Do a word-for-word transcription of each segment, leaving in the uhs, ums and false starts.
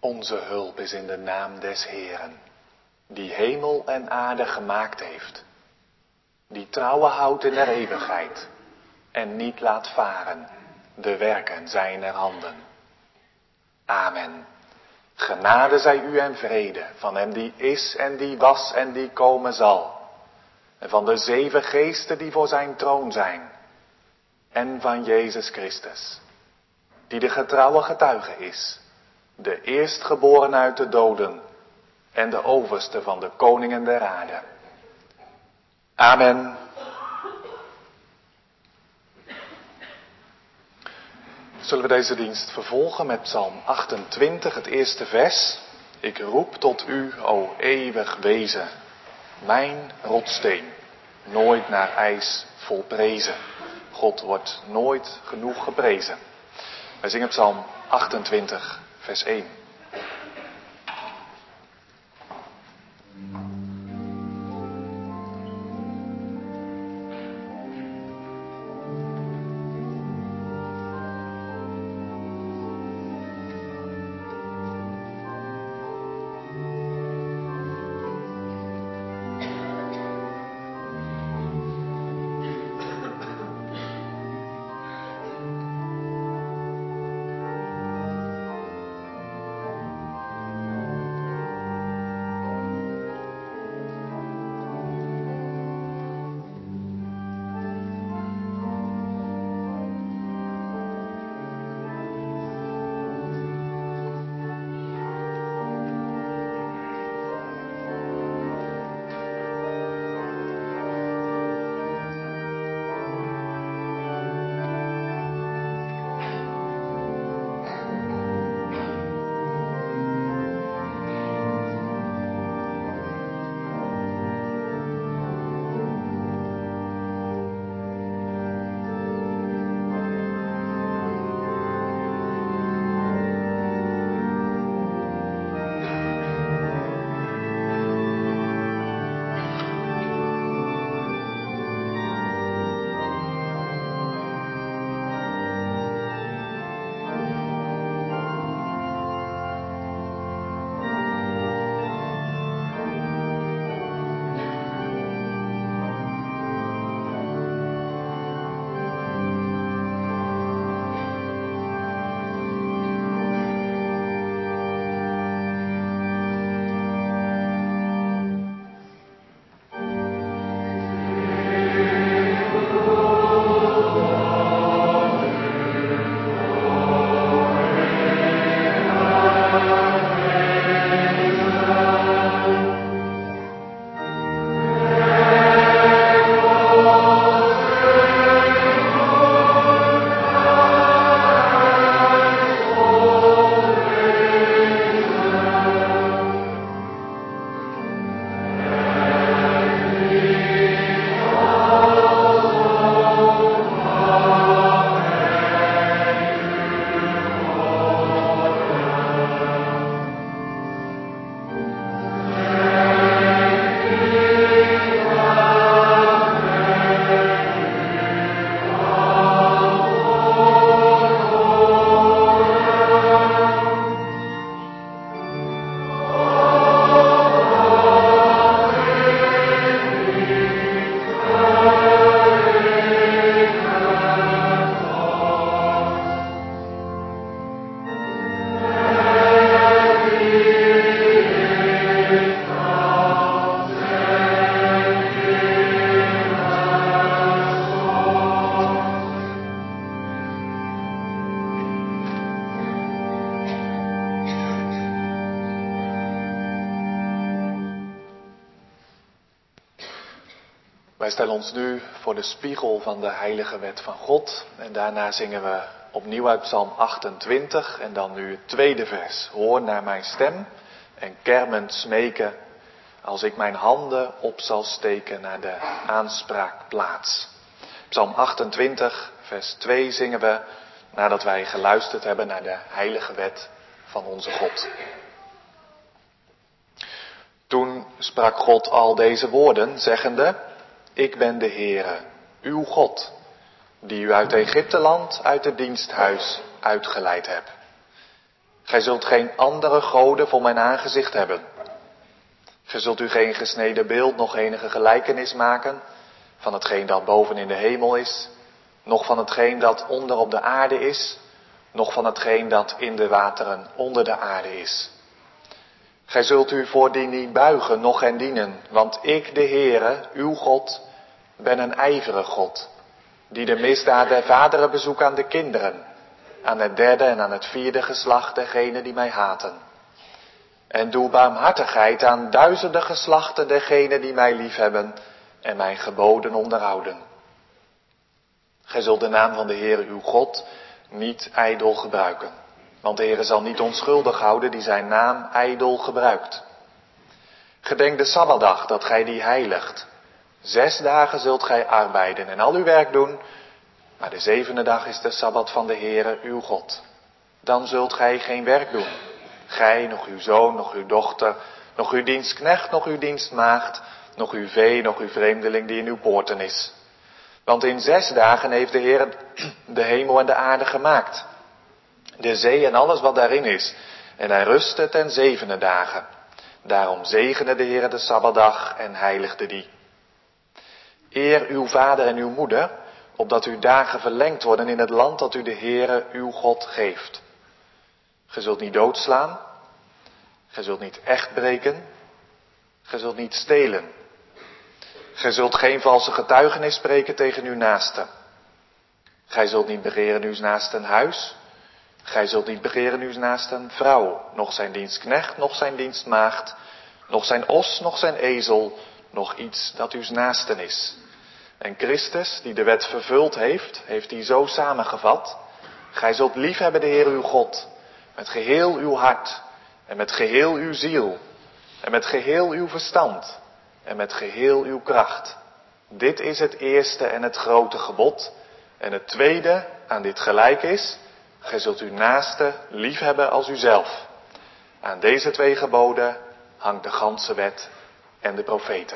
Onze hulp is in de naam des Heeren, die hemel en aarde gemaakt heeft, die trouwe houdt in der eeuwigheid en niet laat varen de werken zijner handen. Amen. Genade zij u en vrede van hem die is en die was en die komen zal, en van de zeven geesten die voor zijn troon zijn, en van Jezus Christus, die de getrouwe getuige is, de eerstgeboren uit de doden en de overste van de koningen der aarde. Amen. Zullen we deze dienst vervolgen met Psalm achtentwintig, het eerste vers. Ik roep tot u, o eeuwig wezen, mijn rotsteen, nooit naar ijs volprezen. God wordt nooit genoeg geprezen. Wij zingen Psalm achtentwintig, vers één. Wij stellen ons nu voor de spiegel van de heilige wet van God. En daarna zingen we opnieuw uit Psalm achtentwintig. En dan nu het tweede vers. Hoor naar mijn stem en kermend smeken, als ik mijn handen op zal steken naar de aanspraakplaats. Psalm achtentwintig, vers twee zingen we nadat wij geluisterd hebben naar de heilige wet van onze God. Toen sprak God al deze woorden, zeggende: Ik ben de Heere, uw God, die u uit Egypteland, uit het diensthuis uitgeleid heb. Gij zult geen andere goden voor mijn aangezicht hebben. Gij zult u geen gesneden beeld, nog enige gelijkenis maken van hetgeen dat boven in de hemel is, nog van hetgeen dat onder op de aarde is, nog van hetgeen dat in de wateren onder de aarde is. Gij zult u voor die niet buigen, noch hen dienen, want ik, de Heere, uw God, ben een ijverig God, die de misdaad der vaderen bezoekt aan de kinderen, aan het derde en aan het vierde geslacht dergenen die mij haten. En doe barmhartigheid aan duizenden geslachten dergenen die mij liefhebben en mijn geboden onderhouden. Gij zult de naam van de Heere uw God niet ijdel gebruiken, want de Heere zal niet onschuldig houden die zijn naam ijdel gebruikt. Gedenk de Sabbatdag dat gij die heiligt. Zes dagen zult gij arbeiden en al uw werk doen, maar de zevende dag is de Sabbat van de Heere uw God. Dan zult gij geen werk doen, gij, nog uw zoon, nog uw dochter, nog uw dienstknecht, nog uw dienstmaagd, nog uw vee, nog uw vreemdeling die in uw poorten is. Want in zes dagen heeft de Heer de hemel en de aarde gemaakt, de zee en alles wat daarin is, en hij rustte ten zevende dagen. Daarom zegende de Heer de Sabbatdag en heiligde die. Eer uw vader en uw moeder, opdat uw dagen verlengd worden in het land dat u de Heere uw God geeft. Ge zult niet doodslaan, ge zult niet echt breken, ge zult niet stelen. Gij zult geen valse getuigenis spreken tegen uw naaste. Gij zult niet begeren uw naaste een huis. Gij zult niet begeren uw naaste een vrouw, noch zijn dienstknecht, noch zijn dienstmaagd, noch zijn os, noch zijn ezel, noch iets dat uw naasten is. En Christus, die de wet vervuld heeft, heeft die zo samengevat. Gij zult liefhebben de Heer uw God, met geheel uw hart, en met geheel uw ziel, en met geheel uw verstand, en met geheel uw kracht. Dit is het eerste en het grote gebod. En het tweede aan dit gelijk is, gij zult uw naaste liefhebben als uzelf. Aan deze twee geboden hangt de ganse wet en de profeten.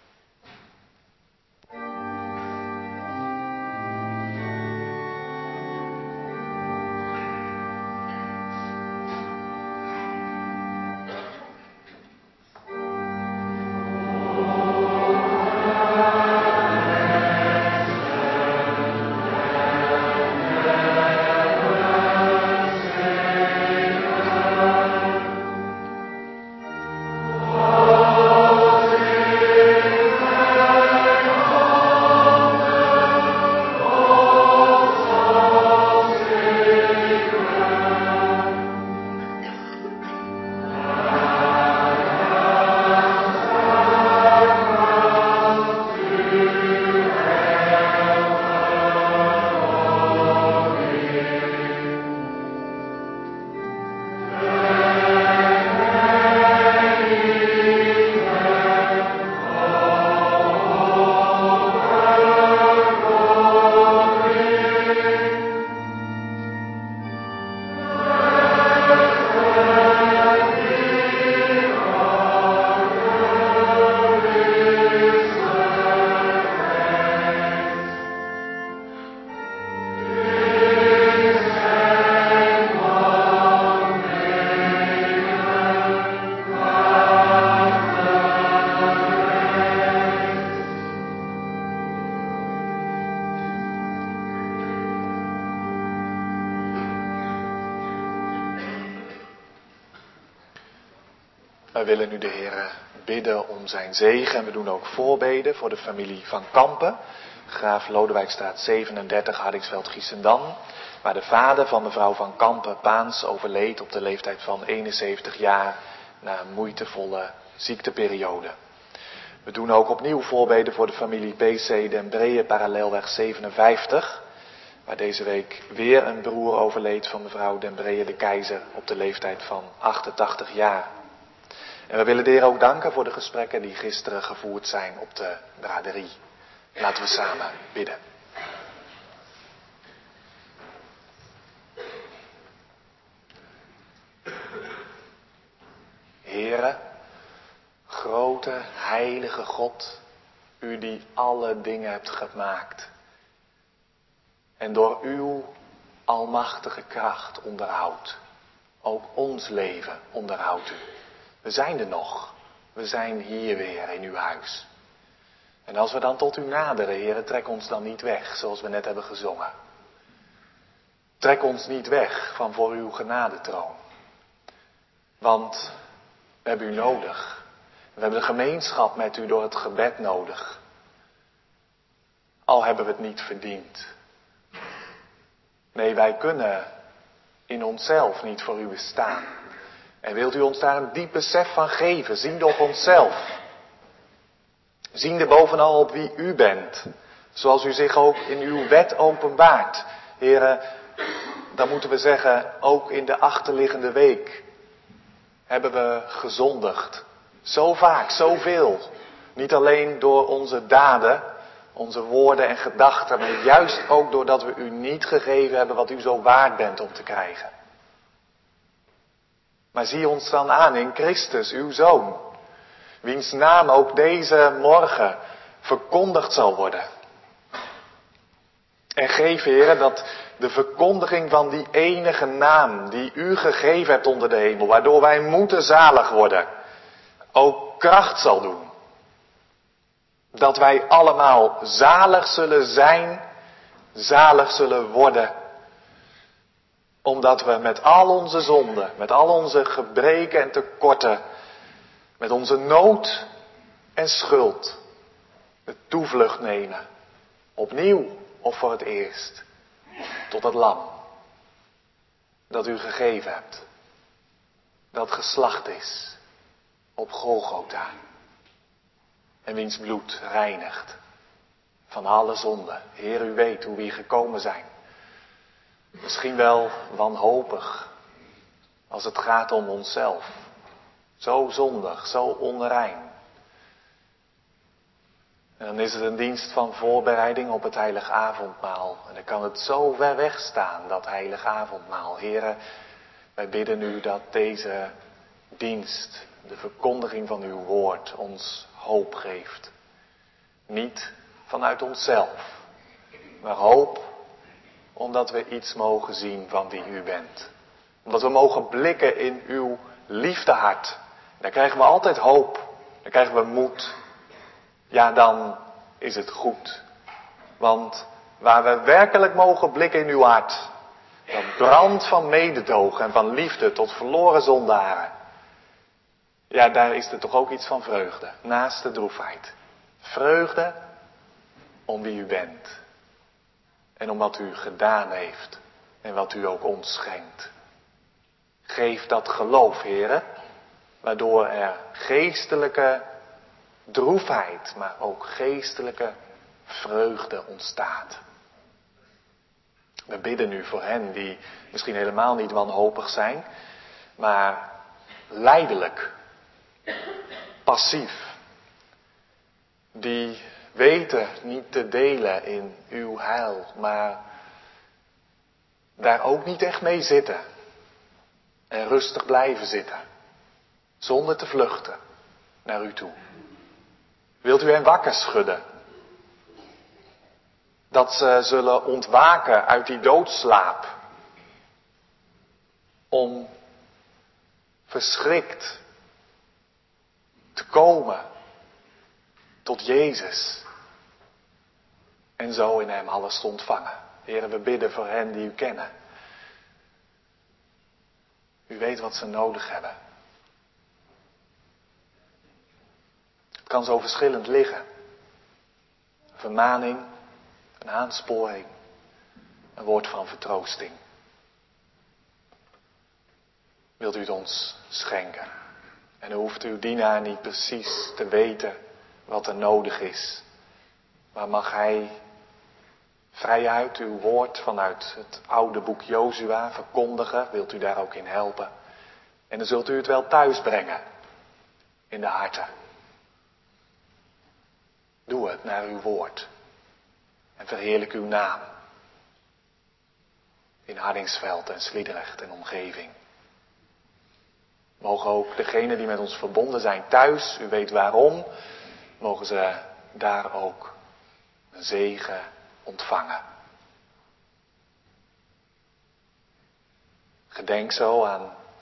Wij willen nu de Heer bidden om zijn zegen. En we doen ook voorbeden voor de familie van Kampen. Graaf Lodewijkstraat zevenendertig, Hardingsveld-Giessendam. Waar de vader van mevrouw van Kampen Paans overleed op de leeftijd van eenenzeventig jaar. Na een moeitevolle ziekteperiode. We doen ook opnieuw voorbeden voor de familie B C Den Breeën, Parallelweg zevenenvijftig. Waar deze week weer een broer overleed van mevrouw Den Breeën de Keizer op de leeftijd van achtentachtig jaar. En we willen de Heer ook danken voor de gesprekken die gisteren gevoerd zijn op de braderie. Laten we samen bidden. Heere, grote, heilige God, u die alle dingen hebt gemaakt. En door uw almachtige kracht onderhoudt. Ook ons leven onderhoudt u. We zijn er nog. We zijn hier weer in uw huis. En als we dan tot u naderen, Heere, trek ons dan niet weg, zoals we net hebben gezongen. Trek ons niet weg van voor uw genadetroon. Want we hebben u nodig. We hebben de gemeenschap met u door het gebed nodig. Al hebben we het niet verdiend. Nee, wij kunnen in onszelf niet voor u bestaan. En wilt u ons daar een diep besef van geven, ziende op onszelf. Ziende bovenal op wie u bent. Zoals u zich ook in uw wet openbaart. Heren, dan moeten we zeggen, ook in de achterliggende week hebben we gezondigd. Zo vaak, zoveel. Niet alleen door onze daden, onze woorden en gedachten, maar juist ook doordat we u niet gegeven hebben wat u zo waard bent om te krijgen. Maar zie ons dan aan in Christus, uw Zoon, wiens naam ook deze morgen verkondigd zal worden. En geef, Heere, dat de verkondiging van die enige naam die u gegeven hebt onder de hemel, waardoor wij moeten zalig worden, ook kracht zal doen. Dat wij allemaal zalig zullen zijn, zalig zullen worden. Omdat we met al onze zonden, met al onze gebreken en tekorten, met onze nood en schuld, de toevlucht nemen. Opnieuw of voor het eerst. Tot het lam. Dat u gegeven hebt. Dat geslacht is. Op Golgotha. En wiens bloed reinigt. Van alle zonden. Heer, u weet hoe we hier gekomen zijn. Misschien wel wanhopig. Als het gaat om onszelf. Zo zondig, zo onrein. En dan is het een dienst van voorbereiding op het heilige avondmaal. En dan kan het zo ver weg staan, dat heilige avondmaal. Heren, wij bidden u dat deze dienst, de verkondiging van uw woord, ons hoop geeft. Niet vanuit onszelf, maar hoop omdat we iets mogen zien van wie u bent. Omdat we mogen blikken in uw liefdehart. Daar krijgen we altijd hoop. Daar krijgen we moed. Ja, dan is het goed. Want waar we werkelijk mogen blikken in uw hart, dat brandt van mededogen en van liefde tot verloren zondaren. Ja, daar is er toch ook iets van vreugde, naast de droefheid. Vreugde om wie u bent. En om wat u gedaan heeft en wat u ook ons schenkt. Geef dat geloof, heren, waardoor er geestelijke droefheid, maar ook geestelijke vreugde ontstaat. We bidden nu voor hen die misschien helemaal niet wanhopig zijn, maar lijdelijk, passief. Die weten niet te delen in uw heil, maar daar ook niet echt mee zitten. En rustig blijven zitten, zonder te vluchten naar u toe. Wilt u hen wakker schudden? Dat ze zullen ontwaken uit die doodslaap. Om verschrikt te komen tot Jezus. En zo in hem alles te ontvangen. Heren, we bidden voor hen die u kennen. U weet wat ze nodig hebben. Het kan zo verschillend liggen. Een vermaning, een aansporing, een woord van vertroosting. Wilt u het ons schenken? En dan hoeft uw dienaar niet precies te weten wat er nodig is. Maar mag hij vrijuit uw woord vanuit het oude boek Jozua verkondigen? Wilt u daar ook in helpen? En dan zult u het wel thuis brengen. In de harten. Doe het naar uw woord. En verheerlijk uw naam. In Hardingsveld en Sliedrecht en omgeving. Mogen ook degenen die met ons verbonden zijn thuis, u weet waarom, mogen ze daar ook een zegen ontvangen. Gedenk zo aan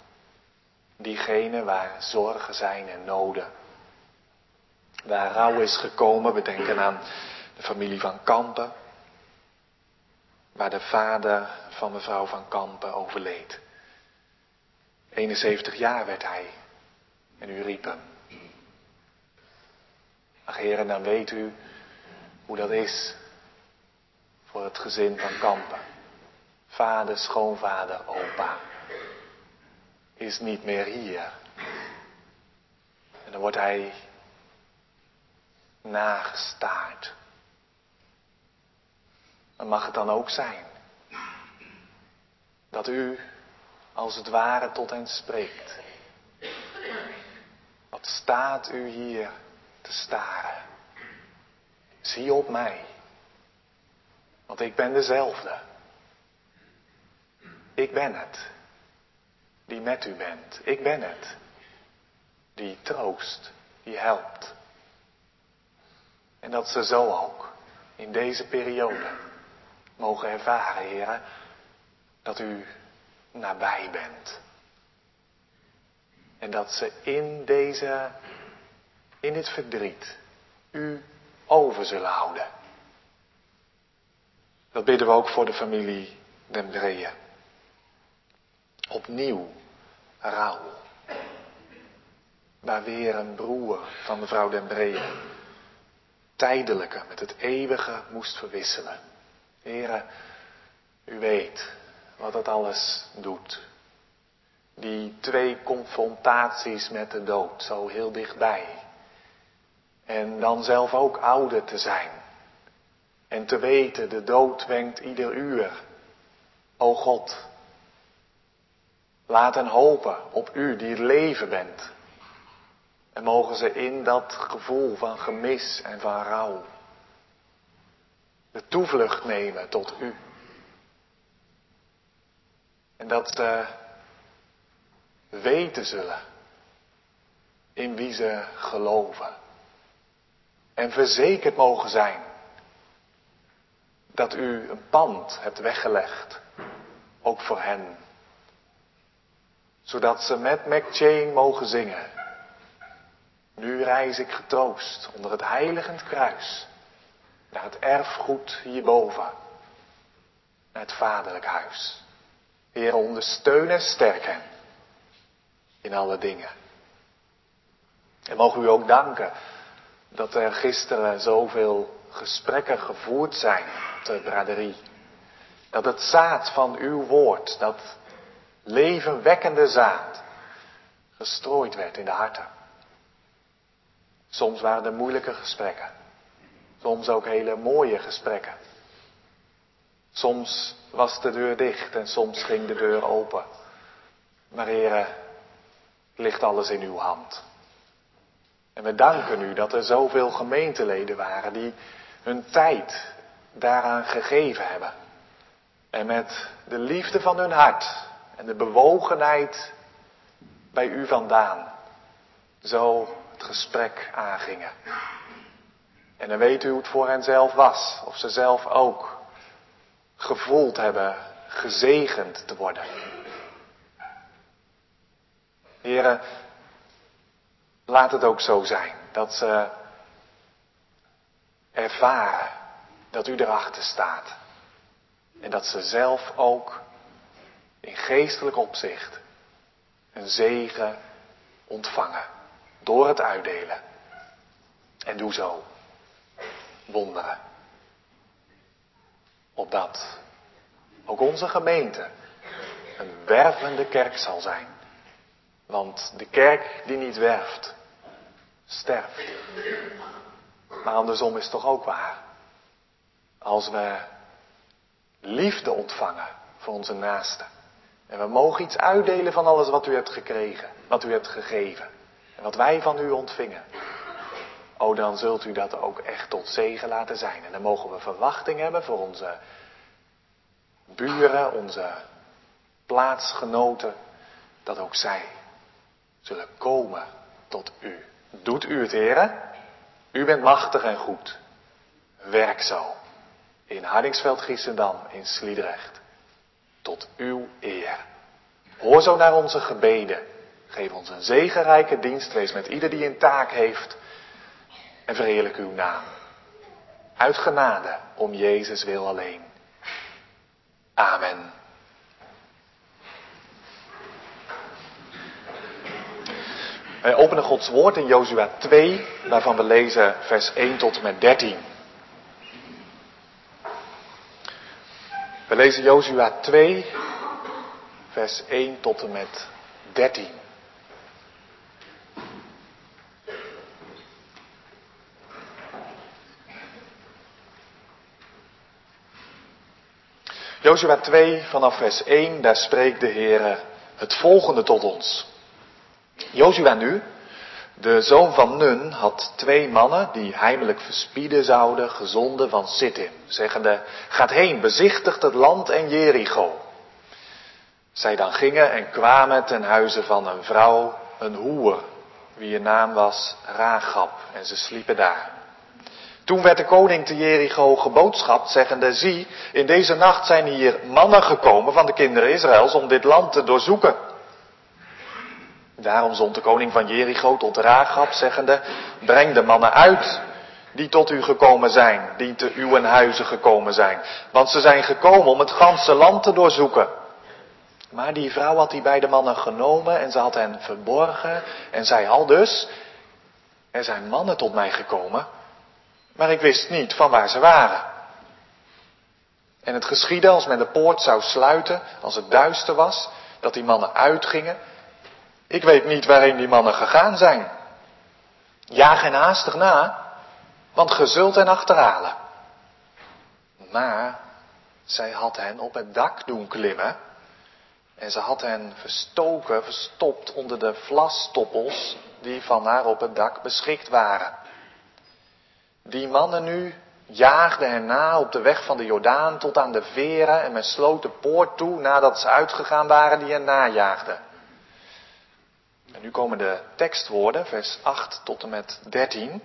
Diegenen waar zorgen zijn en noden. Waar rouw is gekomen, we denken aan de familie van Kampen. Waar de vader van mevrouw van Kampen overleed. eenenzeventig jaar werd hij. En u riep hem. Ach heren, dan weet u hoe dat is. Voor het gezin van Kampen. Vader, schoonvader, opa. Is niet meer hier. En dan wordt hij nagestaard. Maar mag het dan ook zijn dat u als het ware tot hen spreekt? Wat staat u hier te staren? Zie op mij, want ik ben dezelfde. Ik ben het, die met u bent. Ik ben het, die troost, die helpt. En dat ze zo ook in deze periode mogen ervaren, heren, dat u nabij bent. En dat ze in deze, in dit verdriet, u over zullen houden. Dat bidden we ook voor de familie Den Breeën. Opnieuw rouw. Waar weer een broer van mevrouw Den Breeën tijdelijke met het eeuwige moest verwisselen. Heren, u weet wat het alles doet. Die twee confrontaties met de dood, zo heel dichtbij. En dan zelf ook ouder te zijn. En te weten, de dood wenkt ieder uur. O God, laat hen hopen op u die het leven bent. En mogen ze in dat gevoel van gemis en van rouw de toevlucht nemen tot u. En dat ze weten zullen in wie ze geloven. En verzekerd mogen zijn dat u een pand hebt weggelegd, ook voor hen. Zodat ze met McChain mogen zingen. Nu reis ik getroost onder het heiligend kruis. Naar het erfgoed hierboven. Naar het vaderlijk huis. Heer, ondersteun en sterk hen. In alle dingen. En mogen u ook danken dat er gisteren zoveel gesprekken gevoerd zijn op de braderie. Dat het zaad van uw woord, dat levenwekkende zaad, gestrooid werd in de harten. Soms waren er moeilijke gesprekken. Soms ook hele mooie gesprekken. Soms was de deur dicht en soms ging de deur open. Maar Heere, ligt alles in uw hand. En we danken u dat er zoveel gemeenteleden waren die hun tijd daaraan gegeven hebben. En met de liefde van hun hart en de bewogenheid bij u vandaan zo het gesprek aangingen. En dan weet u hoe het voor hen zelf was. Of ze zelf ook gevoeld hebben gezegend te worden. Heren, laat het ook zo zijn dat ze ervaren dat u erachter staat. En dat ze zelf ook in geestelijk opzicht een zegen ontvangen. Door het uitdelen. En doe zo wonderen. Opdat ook onze gemeente een wervende kerk zal zijn. Want de kerk die niet werft, sterft. Maar andersom is het toch ook waar. Als we liefde ontvangen voor onze naasten. En we mogen iets uitdelen van alles wat u hebt gekregen, wat u hebt gegeven. En wat wij van u ontvingen. O, dan zult u dat ook echt tot zegen laten zijn. En dan mogen we verwachting hebben voor onze buren, onze plaatsgenoten. Dat ook zij zullen komen tot u. Doet u het, heren? U bent machtig en goed. Werk zo. In Hardingsveld, Giessendam, in Sliedrecht. Tot uw eer. Hoor zo naar onze gebeden. Geef ons een zegenrijke dienst. Wees met ieder die een taak heeft. En verheerlijk uw naam. Uit genade om Jezus wil alleen. Amen. Wij openen Gods woord in Jozua twee, waarvan we lezen vers één tot en met dertien. We lezen Jozua twee, vers één tot en met dertien. Jozua twee vanaf vers één, daar spreekt de Heer het volgende tot ons. Jozua nu, de zoon van Nun, had twee mannen die heimelijk verspieden zouden, gezonden van Sittim, zeggende, gaat heen, bezichtigt het land en Jericho. Zij dan gingen en kwamen ten huize van een vrouw, een hoer, wier naam was Ragab, en ze sliepen daar. Toen werd de koning te Jericho geboodschapt, zeggende, zie, in deze nacht zijn hier mannen gekomen van de kinderen Israëls om dit land te doorzoeken. Daarom zond de koning van Jericho tot Ragab, zeggende, breng de mannen uit die tot u gekomen zijn, die te uw huizen gekomen zijn. Want ze zijn gekomen om het ganse land te doorzoeken. Maar die vrouw had die beide mannen genomen en ze had hen verborgen en zei al dus, er zijn mannen tot mij gekomen, maar ik wist niet van waar ze waren. En het geschiedde als men de poort zou sluiten, als het duister was, dat die mannen uitgingen. Ik weet niet waarin die mannen gegaan zijn. Jaag hen haastig na, want ge zult hen achterhalen. Maar zij had hen op het dak doen klimmen en ze had hen verstoken, verstopt onder de vlasstoppels die van haar op het dak beschikt waren. Die mannen nu jaagden hen na op de weg van de Jordaan tot aan de veren en men sloot de poort toe nadat ze uitgegaan waren die hen najaagden. En nu komen de tekstwoorden, vers acht tot en met dertien.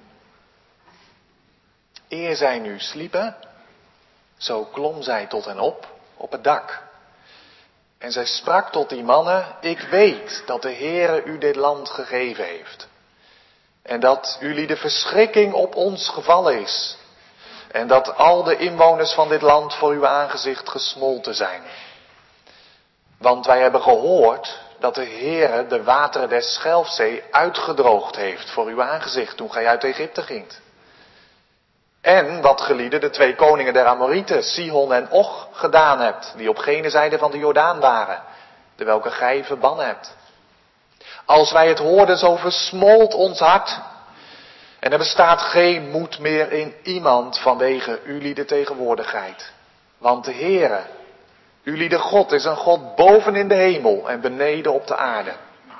Eer zij nu sliepen, zo klom zij tot hen op, op het dak. En zij sprak tot die mannen, ik weet dat de Heere u dit land gegeven heeft. En dat jullie de verschrikking op ons gevallen is. En dat al de inwoners van dit land voor uw aangezicht gesmolten zijn. Want wij hebben gehoord dat de Heere de wateren des Schelfzee uitgedroogd heeft voor uw aangezicht toen gij uit Egypte gingt. En wat gelieden de twee koningen der Amorieten, Sihon en Og, gedaan hebt, die op gene zijde van de Jordaan waren, de welke gij verbannen hebt. Als wij het hoorden, zo versmolt ons hart. En er bestaat geen moed meer in iemand vanwege jullie de tegenwoordigheid. Want de Heere, jullie de God, is een God boven in de hemel en beneden op de aarde.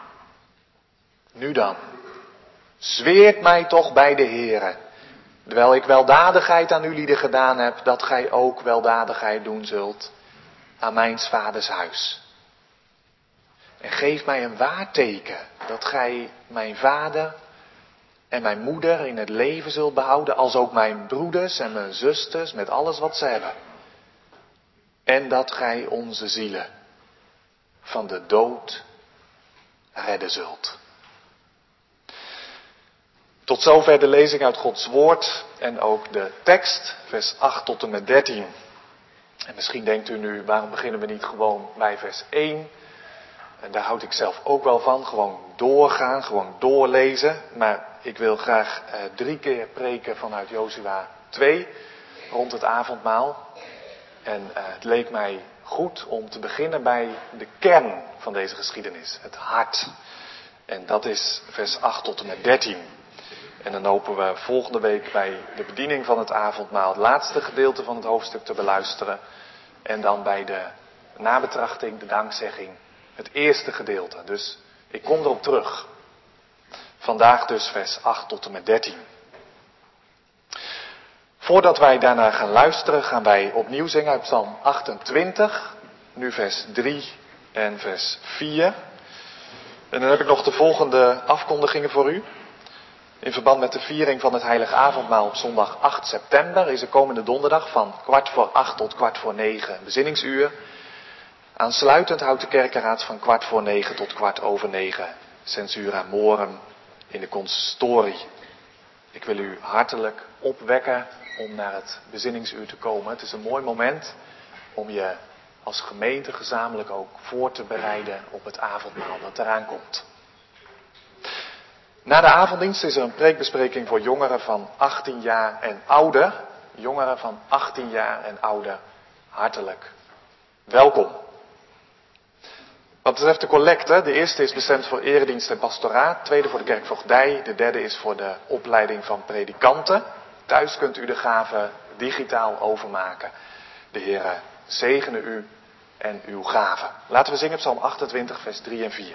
Nu dan, zweert mij toch bij de Heere, terwijl ik weldadigheid aan jullie gedaan heb, dat gij ook weldadigheid doen zult aan mijns vaders huis. En geef mij een waarteken dat gij mijn vader en mijn moeder in het leven zult behouden, als ook mijn broeders en mijn zusters met alles wat ze hebben. En dat gij onze zielen van de dood redden zult. Tot zover de lezing uit Gods woord en ook de tekst, vers acht tot en met dertien. En misschien denkt u nu, waarom beginnen we niet gewoon bij vers één? En daar houd ik zelf ook wel van, gewoon doorgaan, gewoon doorlezen. Maar ik wil graag eh, drie keer preken vanuit Jozua twee rond het avondmaal. En uh, het leek mij goed om te beginnen bij de kern van deze geschiedenis, het hart. En dat is vers acht tot en met dertien. En dan hopen we volgende week bij de bediening van het avondmaal het laatste gedeelte van het hoofdstuk te beluisteren. En dan bij de nabetrachting, de dankzegging, het eerste gedeelte. Dus ik kom erop terug. Vandaag dus vers acht tot en met dertien. Voordat wij daarna gaan luisteren, gaan wij opnieuw zingen uit Psalm achtentwintig. Nu vers drie en vers vier. En dan heb ik nog de volgende afkondigingen voor u. In verband met de viering van het Heilige Avondmaal op zondag acht september is er komende donderdag van kwart voor acht tot kwart voor negen een bezinningsuur. Aansluitend houdt de kerkenraad van kwart voor negen tot kwart over negen Censura Morum in de consistorie. Ik wil u hartelijk opwekken om naar het bezinningsuur te komen. Het is een mooi moment om je als gemeente gezamenlijk ook voor te bereiden op het avondmaal dat eraan komt. Na de avonddienst is er een preekbespreking voor jongeren van achttien jaar en ouder. Jongeren van achttien jaar en ouder, hartelijk welkom. Wat betreft de collecte, de eerste is bestemd voor eredienst en pastoraat, de tweede voor de kerkvoogdij, de derde is voor de opleiding van predikanten. Thuis kunt u de gave digitaal overmaken. De Heere zegene u en uw gave. Laten we zingen Psalm achtentwintig, vers drie en vier.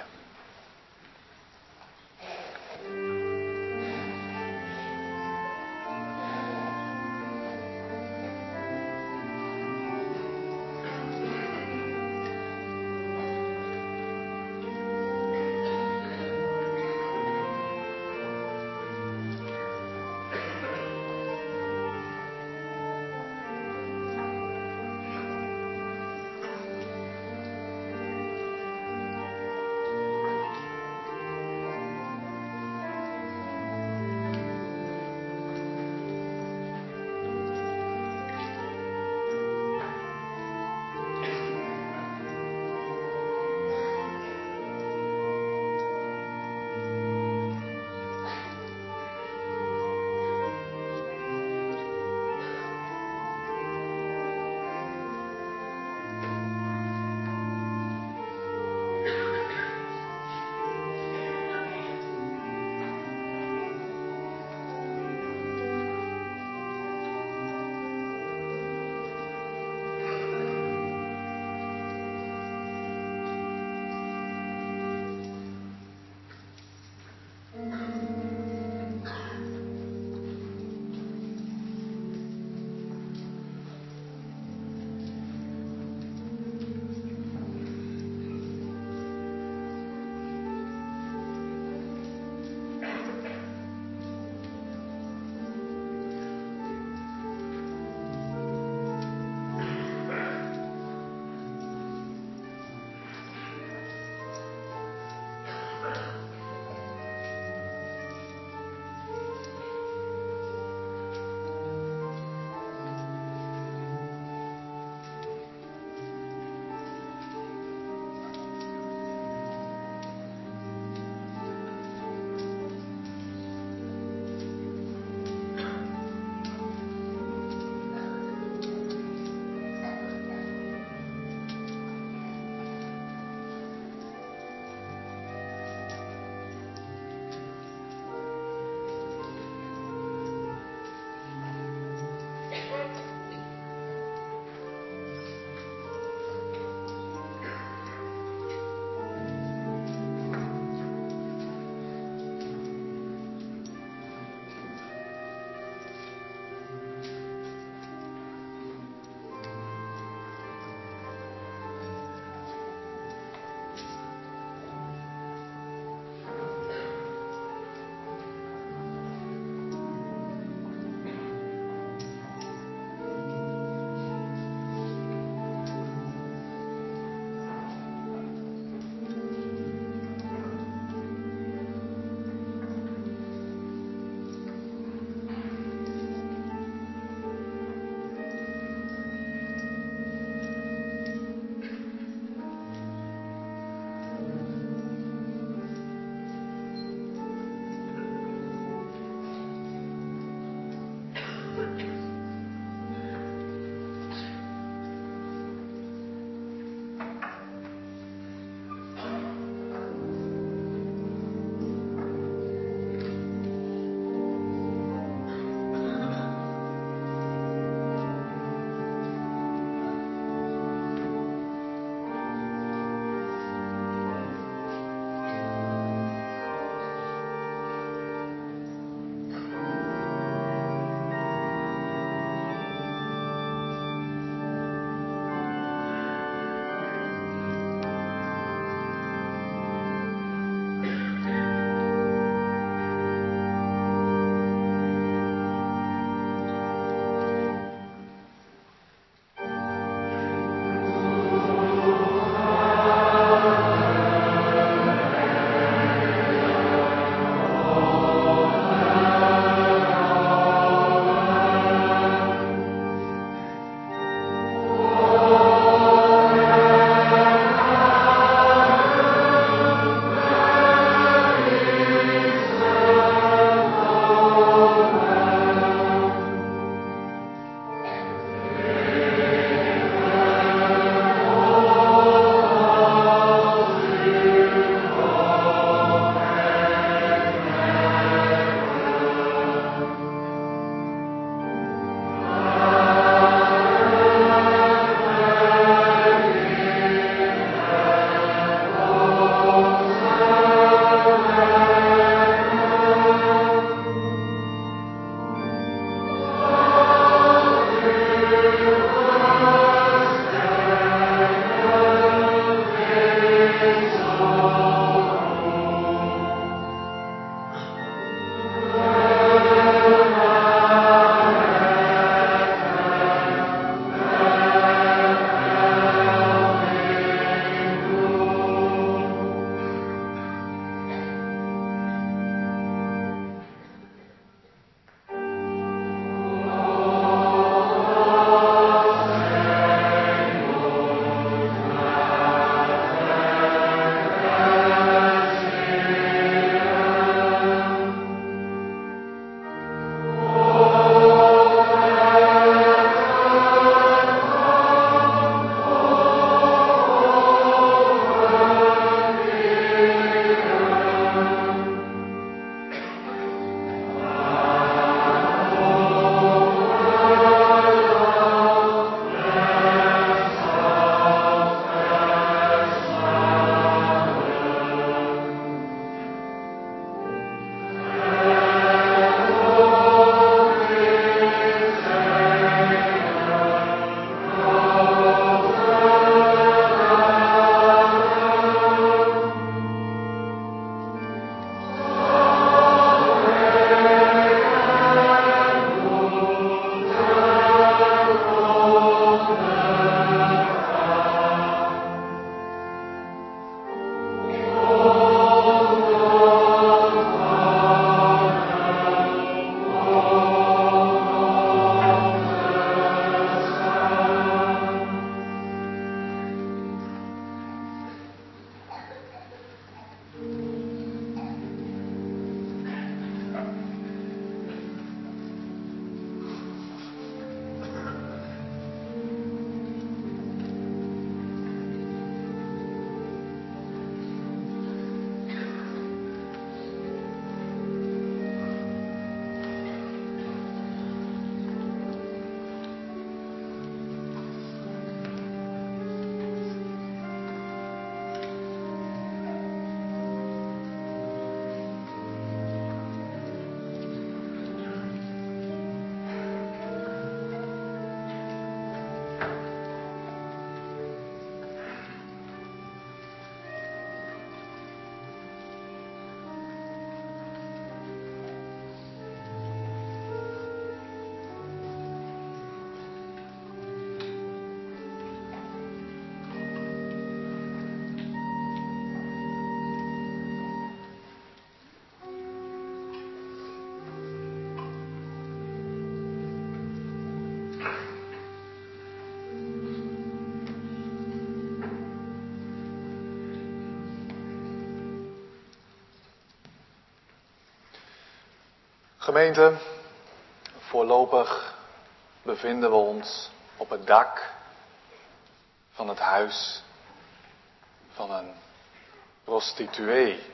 Gemeente, voorlopig bevinden we ons op het dak van het huis van een prostituee.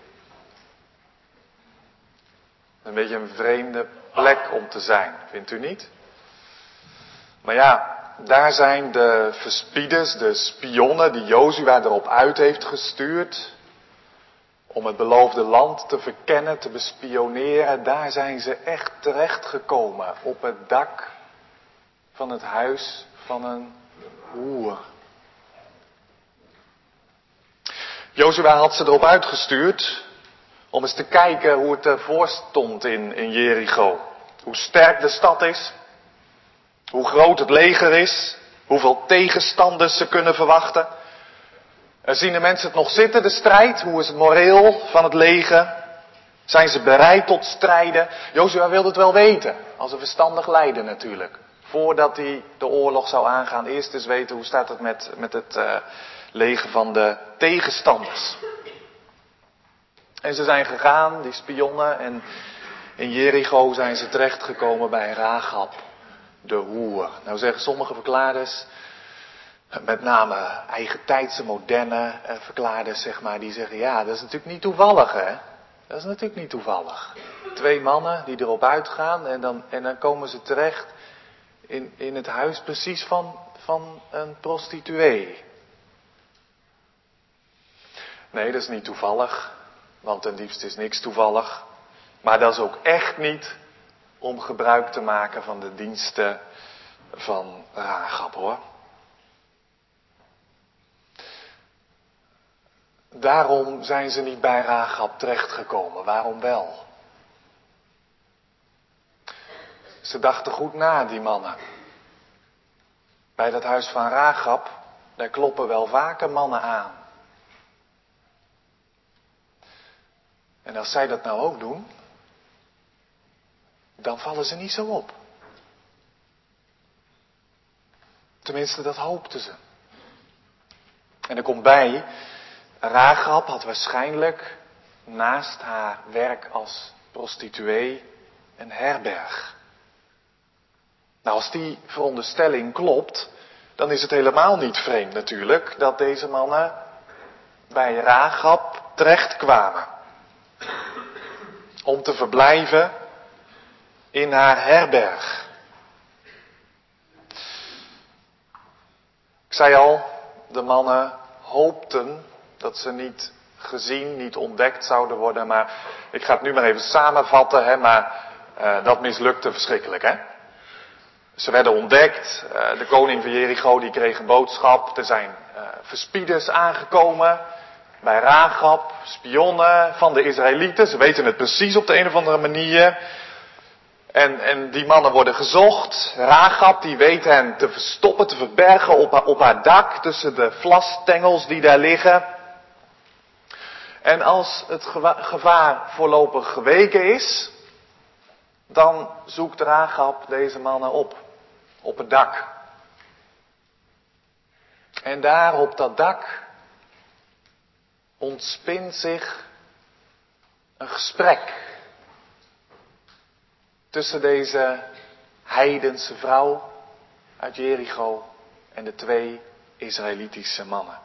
Een beetje een vreemde plek om te zijn, vindt u niet? Maar ja, daar zijn de verspieders, de spionnen die Jozua erop uit heeft gestuurd om het beloofde land te verkennen, te bespioneren. Daar zijn ze echt terechtgekomen op het dak van het huis van een hoer. Jozua had ze erop uitgestuurd om eens te kijken hoe het ervoor stond in, in Jericho. Hoe sterk de stad is. Hoe groot het leger is. Hoeveel tegenstanders ze kunnen verwachten. En zien de mensen het nog zitten, de strijd? Hoe is het moreel van het leger? Zijn ze bereid tot strijden? Jozua wilde het wel weten. Als een verstandig leider natuurlijk. Voordat hij de oorlog zou aangaan. Eerst eens weten hoe staat het met, met het uh, leger van de tegenstanders. En ze zijn gegaan, die spionnen. En in Jericho zijn ze terechtgekomen bij Rahab, de hoer. Nou zeggen sommige verklaarders, met name eigentijdse, moderne verklaarders, zeg maar, die zeggen, ja, dat is natuurlijk niet toevallig, hè. Dat is natuurlijk niet toevallig. Twee mannen die erop uitgaan en dan, en dan komen ze terecht in, in het huis precies van, van een prostituee. Nee, dat is niet toevallig, want ten diepste is niks toevallig. Maar dat is ook echt niet om gebruik te maken van de diensten van Rahab, hoor. Daarom zijn ze niet bij Rahab terechtgekomen. Waarom wel? Ze dachten goed na, die mannen. Bij dat huis van Rahab, daar kloppen wel vaker mannen aan. En als zij dat nou ook doen, dan vallen ze niet zo op. Tenminste, dat hoopten ze. En er komt bij, Rahab had waarschijnlijk naast haar werk als prostituee een herberg. Nou, als die veronderstelling klopt, dan is het helemaal niet vreemd natuurlijk dat deze mannen bij Rahab terechtkwamen. Om te verblijven in haar herberg. Ik zei al, de mannen hoopten dat ze niet gezien, niet ontdekt zouden worden. Maar ik ga het nu maar even samenvatten, hè, maar uh, dat mislukte verschrikkelijk, hè. Ze werden ontdekt, uh, de koning van Jericho die kreeg een boodschap. Er zijn uh, verspieders aangekomen bij Rahab, spionnen van de Israëlieten. Ze weten het precies op de een of andere manier. En, en die mannen worden gezocht. Rahab die weet hen te verstoppen, te verbergen op haar, op haar dak. Tussen de vlasstengels die daar liggen. En als het gevaar voorlopig geweken is, dan zoekt Rahab deze mannen op. Op het dak. En daar op dat dak ontspint zich een gesprek tussen deze heidense vrouw uit Jericho en de twee Israëlitische mannen.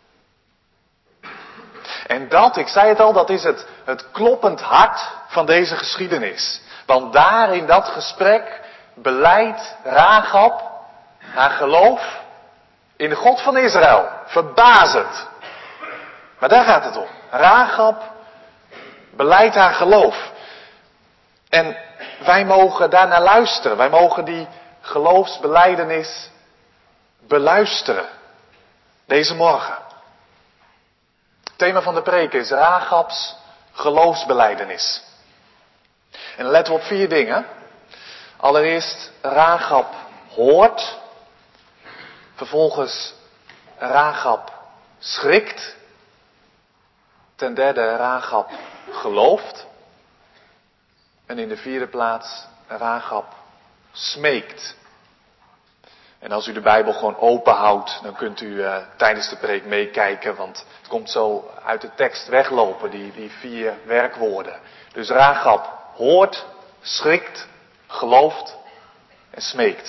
En dat, ik zei het al, dat is het, het kloppend hart van deze geschiedenis. Want daar in dat gesprek belijdt Rahab haar geloof in de God van Israël. Verbazend. Maar daar gaat het om. Rahab belijdt haar geloof. En wij mogen daarnaar luisteren. Wij mogen die geloofsbelijdenis beluisteren. Deze morgen. Het thema van de preek is Rahabs geloofsbelijdenis. En dan letten we op vier dingen. Allereerst, Rahab hoort. Vervolgens, Rahab schrikt. Ten derde, Rahab gelooft. En in de vierde plaats, Rahab smeekt. En als u de Bijbel gewoon open houdt, dan kunt u uh, tijdens de preek meekijken, want het komt zo uit de tekst weglopen, die, die vier werkwoorden. Dus Rahab hoort, schrikt, gelooft en smeekt.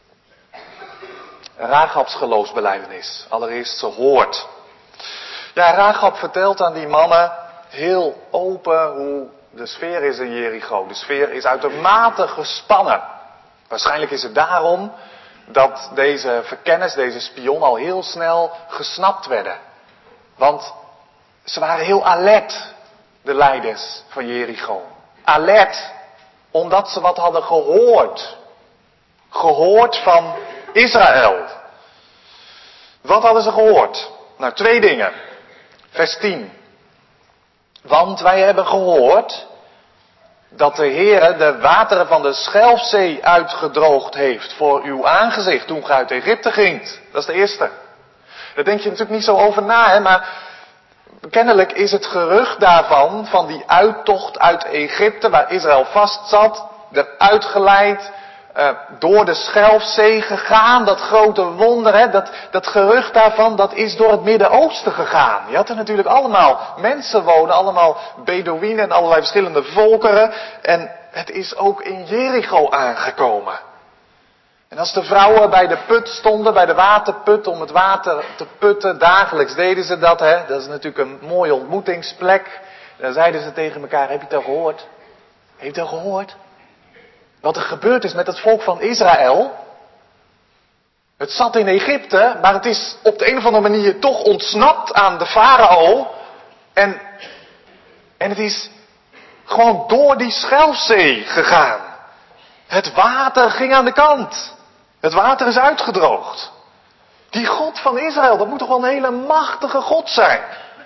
Rahabs geloofsbelijdenis. Allereerst, ze hoort. Ja, Rahab vertelt aan die mannen heel open hoe de sfeer is in Jericho. De sfeer is uitermate gespannen. Waarschijnlijk is het daarom dat deze verkenners, deze spion, al heel snel gesnapt werden. Want ze waren heel alert, de leiders van Jericho. Alert, omdat ze wat hadden gehoord. Gehoord van Israël. Wat hadden ze gehoord? Nou, twee dingen. Vers tien. Want wij hebben gehoord dat de Heere de wateren van de Schelfzee uitgedroogd heeft voor uw aangezicht toen gij uit Egypte gingt. Dat is de eerste. Daar denk je natuurlijk niet zo over na, hè, maar kennelijk is het gerucht daarvan, van die uittocht uit Egypte, waar Israël vast zat, eruit geleid, uh, door de Schelfzee gegaan, dat grote wonder, hè, dat, dat gerucht daarvan, dat is door het Midden-Oosten gegaan. Je had er natuurlijk allemaal mensen wonen, allemaal Bedouinen en allerlei verschillende volkeren, en het is ook in Jericho aangekomen. En als de vrouwen bij de put stonden, bij de waterput, om het water te putten, dagelijks deden ze dat, hè. Dat is natuurlijk een mooie ontmoetingsplek. Dan zeiden ze tegen elkaar, heb je het al gehoord? Heb je het al gehoord? Wat er gebeurd is met het volk van Israël. Het zat in Egypte, maar het is op de een of andere manier toch ontsnapt aan de farao. En, en het is gewoon door die Schelfzee gegaan. Het water ging aan de kant. Het water is uitgedroogd. Die God van Israël, dat moet toch wel een hele machtige God zijn.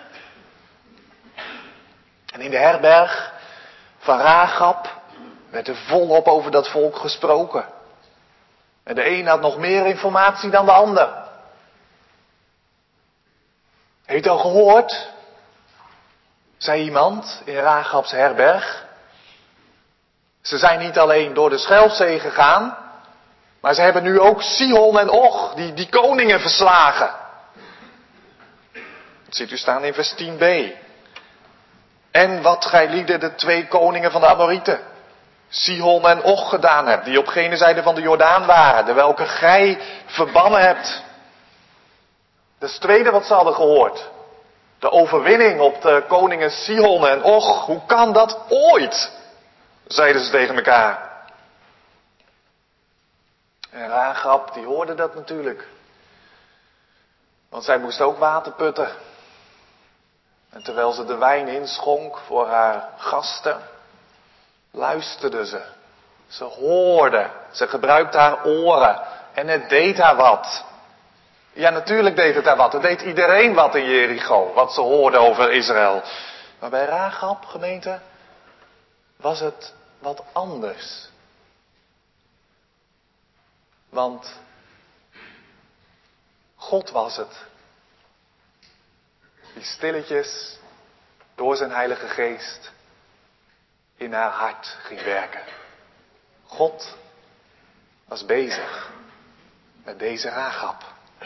En in de herberg van Rahab werd er volop over dat volk gesproken. En de een had nog meer informatie dan de ander. Heeft u al gehoord? Zei iemand in Rahabs herberg. Ze zijn niet alleen door de Schelfzee gegaan, maar ze hebben nu ook Sihon en Og, die, die koningen, verslagen. Dat ziet u staan in vers tien b. En wat gij lieden de twee koningen van de Amorieten, Sihon en Og, gedaan hebt, die op gene zijde van de Jordaan waren, de welke gij verbannen hebt. Dat is het tweede wat ze hadden gehoord. De overwinning op de koningen Sihon en Og. Hoe kan dat ooit? Zeiden ze tegen elkaar. En Rahab, die hoorde dat natuurlijk. Want zij moest ook water putten. En terwijl ze de wijn inschonk voor haar gasten, luisterde ze. Ze hoorde. Ze gebruikte haar oren. En het deed haar wat. Ja, natuurlijk deed het haar wat. Het deed iedereen wat in Jericho. Wat ze hoorde over Israël. Maar bij Rahab, gemeente, was het wat anders. Want God was het die stilletjes door zijn Heilige Geest in haar hart ging werken. God was bezig met deze Rahab.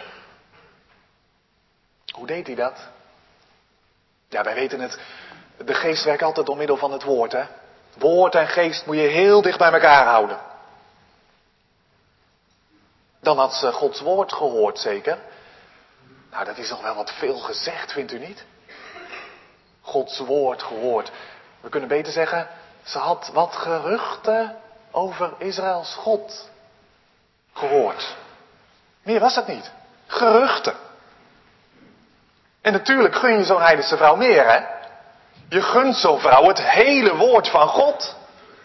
Hoe deed hij dat? Ja, wij weten het. De geest werkt altijd door middel van het woord, hè. Woord en geest moet je heel dicht bij elkaar houden. Dan had ze Gods woord gehoord, zeker. Nou, dat is nog wel wat veel gezegd, vindt u niet? Gods woord gehoord. We kunnen beter zeggen, ze had wat geruchten over Israëls God gehoord. Meer was het niet. Geruchten. En natuurlijk gun je zo'n heidense vrouw meer, hè? Je gunt zo'n vrouw het hele woord van God.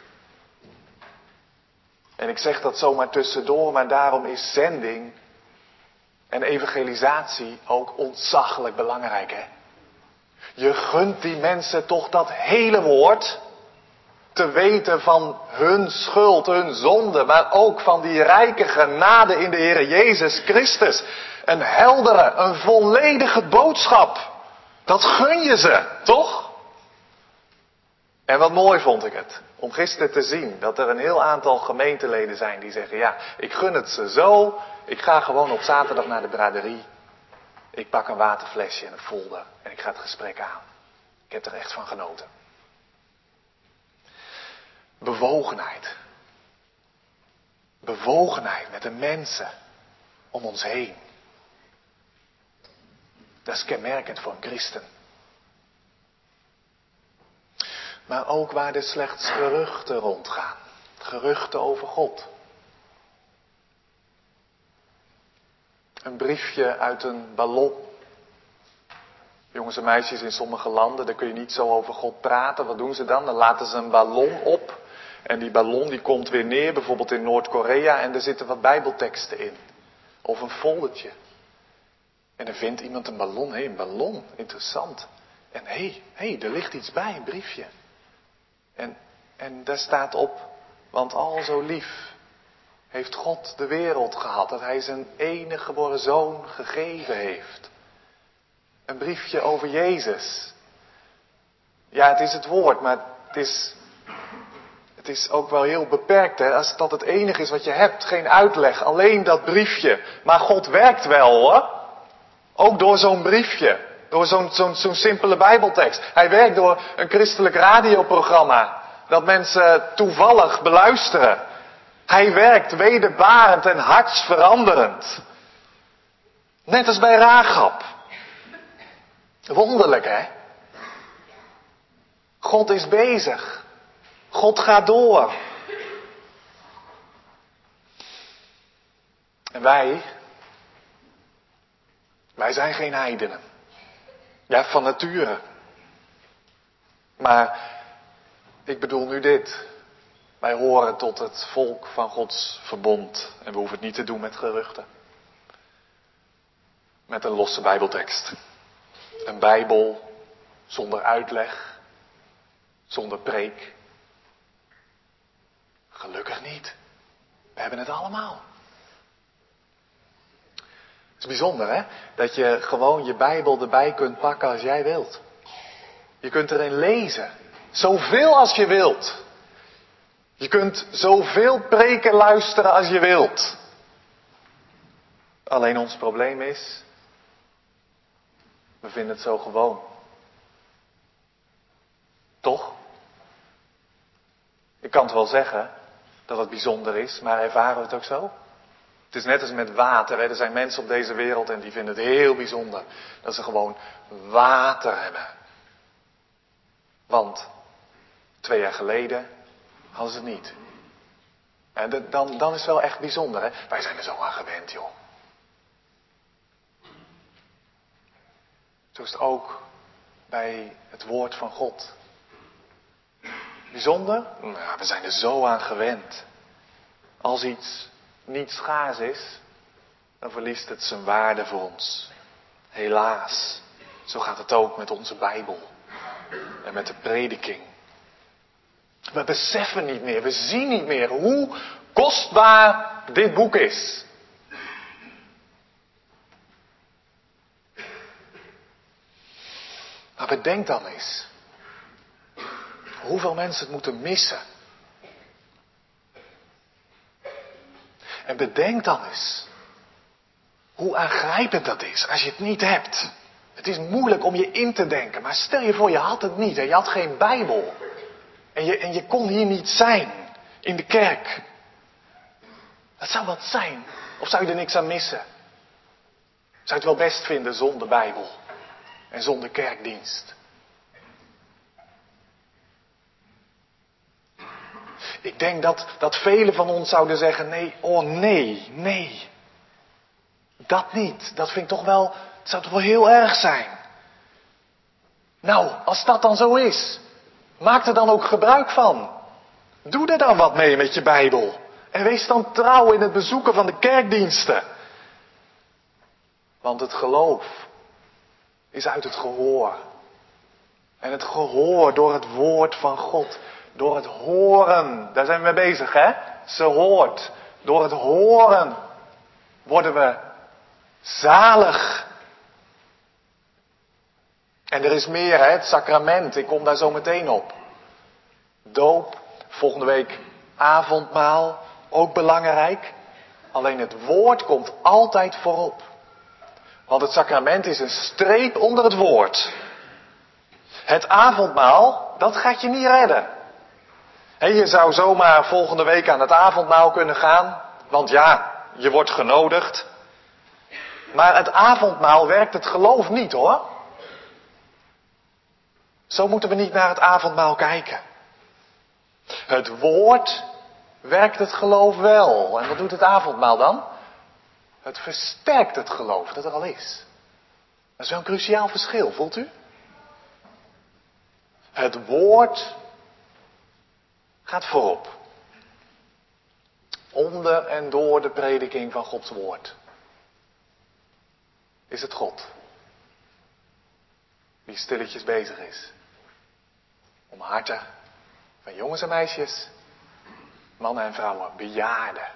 En ik zeg dat zomaar tussendoor, maar daarom is zending en evangelisatie ook ontzaglijk belangrijk, hè? Je gunt die mensen toch dat hele woord, te weten van hun schuld, hun zonde, maar ook van die rijke genade in de Heer Jezus Christus. Een heldere, een volledige boodschap. Dat gun je ze, toch? En wat mooi vond ik het, om gisteren te zien dat er een heel aantal gemeenteleden zijn die zeggen, ja, ik gun het ze zo, ik ga gewoon op zaterdag naar de braderie. Ik pak een waterflesje en een folder en ik ga het gesprek aan. Ik heb er echt van genoten. bewogenheid. Bewogenheid met de mensen om ons heen. Dat is kenmerkend voor een christen. Maar ook waar er slechts geruchten rondgaan. Geruchten over God. Een briefje uit een ballon. Jongens en meisjes in sommige landen, daar kun je niet zo over God praten. Wat doen ze dan? Dan laten ze een ballon op. En die ballon die komt weer neer, bijvoorbeeld in Noord-Korea. En er zitten wat bijbelteksten in. Of een foldertje. En dan vindt iemand een ballon. Hé, een ballon. Interessant. En hé, hé, er ligt iets bij, een briefje. En, en daar staat op, want al zo lief heeft God de wereld gehad, dat hij zijn enige geboren zoon gegeven heeft. Een briefje over Jezus. Ja, het is het woord, maar het is, het is ook wel heel beperkt, hè, als dat het enige is wat je hebt. Geen uitleg, alleen dat briefje. Maar God werkt wel, hoor. Ook door zo'n briefje. Door zo'n, zo'n, zo'n simpele bijbeltekst. Hij werkt door een christelijk radioprogramma. Dat mensen toevallig beluisteren. Hij werkt wederbarend en hartsveranderend. Net als bij Rahab. Wonderlijk, hè? God is bezig. God gaat door. En wij, wij zijn geen heidenen. Ja, van nature. Maar ik bedoel nu dit. Wij horen tot het volk van Gods verbond. En we hoeven het niet te doen met geruchten. Met een losse bijbeltekst. Een bijbel zonder uitleg. Zonder preek. Gelukkig niet. We hebben het allemaal. Het is bijzonder, hè? Dat je gewoon je Bijbel erbij kunt pakken als jij wilt. Je kunt erin lezen. Zoveel als je wilt. Je kunt zoveel preken luisteren als je wilt. Alleen ons probleem is, we vinden het zo gewoon. Toch? Ik kan het wel zeggen dat het bijzonder is, maar ervaren we het ook zo? Het is net als met water. Hè? Er zijn mensen op deze wereld en die vinden het heel bijzonder dat ze gewoon water hebben. Want twee jaar geleden hadden ze het niet. En dan, dan is het wel echt bijzonder. Hè? Wij zijn er zo aan gewend, joh. Zo is het ook bij het woord van God. Bijzonder? Nou, we zijn er zo aan gewend. Als iets niet schaars is, dan verliest het zijn waarde voor ons. Helaas. Zo gaat het ook met onze Bijbel. En met de prediking. We beseffen niet meer, we zien niet meer hoe kostbaar dit boek is. Maar bedenk dan eens. Hoeveel mensen het moeten missen. En bedenk dan eens. Hoe aangrijpend dat is als je het niet hebt. Het is moeilijk om je in te denken. Maar stel je voor je had het niet en je had geen Bijbel. En je, en je kon hier niet zijn. In de kerk. Dat zou wat zijn. Of zou je er niks aan missen? Zou je het wel best vinden zonder Bijbel. En zonder kerkdienst. Ik denk dat, dat velen van ons zouden zeggen, nee, oh nee, nee. Dat niet. Dat vind ik toch wel, het zou toch wel heel erg zijn. Nou, als dat dan zo is, maak er dan ook gebruik van. Doe er dan wat mee met je Bijbel. En wees dan trouw in het bezoeken van de kerkdiensten. Want het geloof is uit het gehoor. En het gehoor door het woord van God. Door het horen. Daar zijn we mee bezig, hè? Ze hoort. Door het horen worden we zalig. En er is meer, hè? Het sacrament. Ik kom daar zo meteen op. Doop. Volgende week avondmaal. Ook belangrijk. Alleen het woord komt altijd voorop. Want het sacrament is een streep onder het woord. Het avondmaal, dat gaat je niet redden. He, je zou zomaar volgende week aan het avondmaal kunnen gaan. Want ja, je wordt genodigd. Maar het avondmaal werkt het geloof niet hoor. Zo moeten we niet naar het avondmaal kijken. Het woord werkt het geloof wel. En wat doet het avondmaal dan? Het versterkt het geloof dat er al is. Dat is wel een cruciaal verschil, voelt u? Het woord gaat voorop. Onder en door de prediking van Gods woord. Is het God die stilletjes bezig is om harten van jongens en meisjes, mannen en vrouwen, bejaarden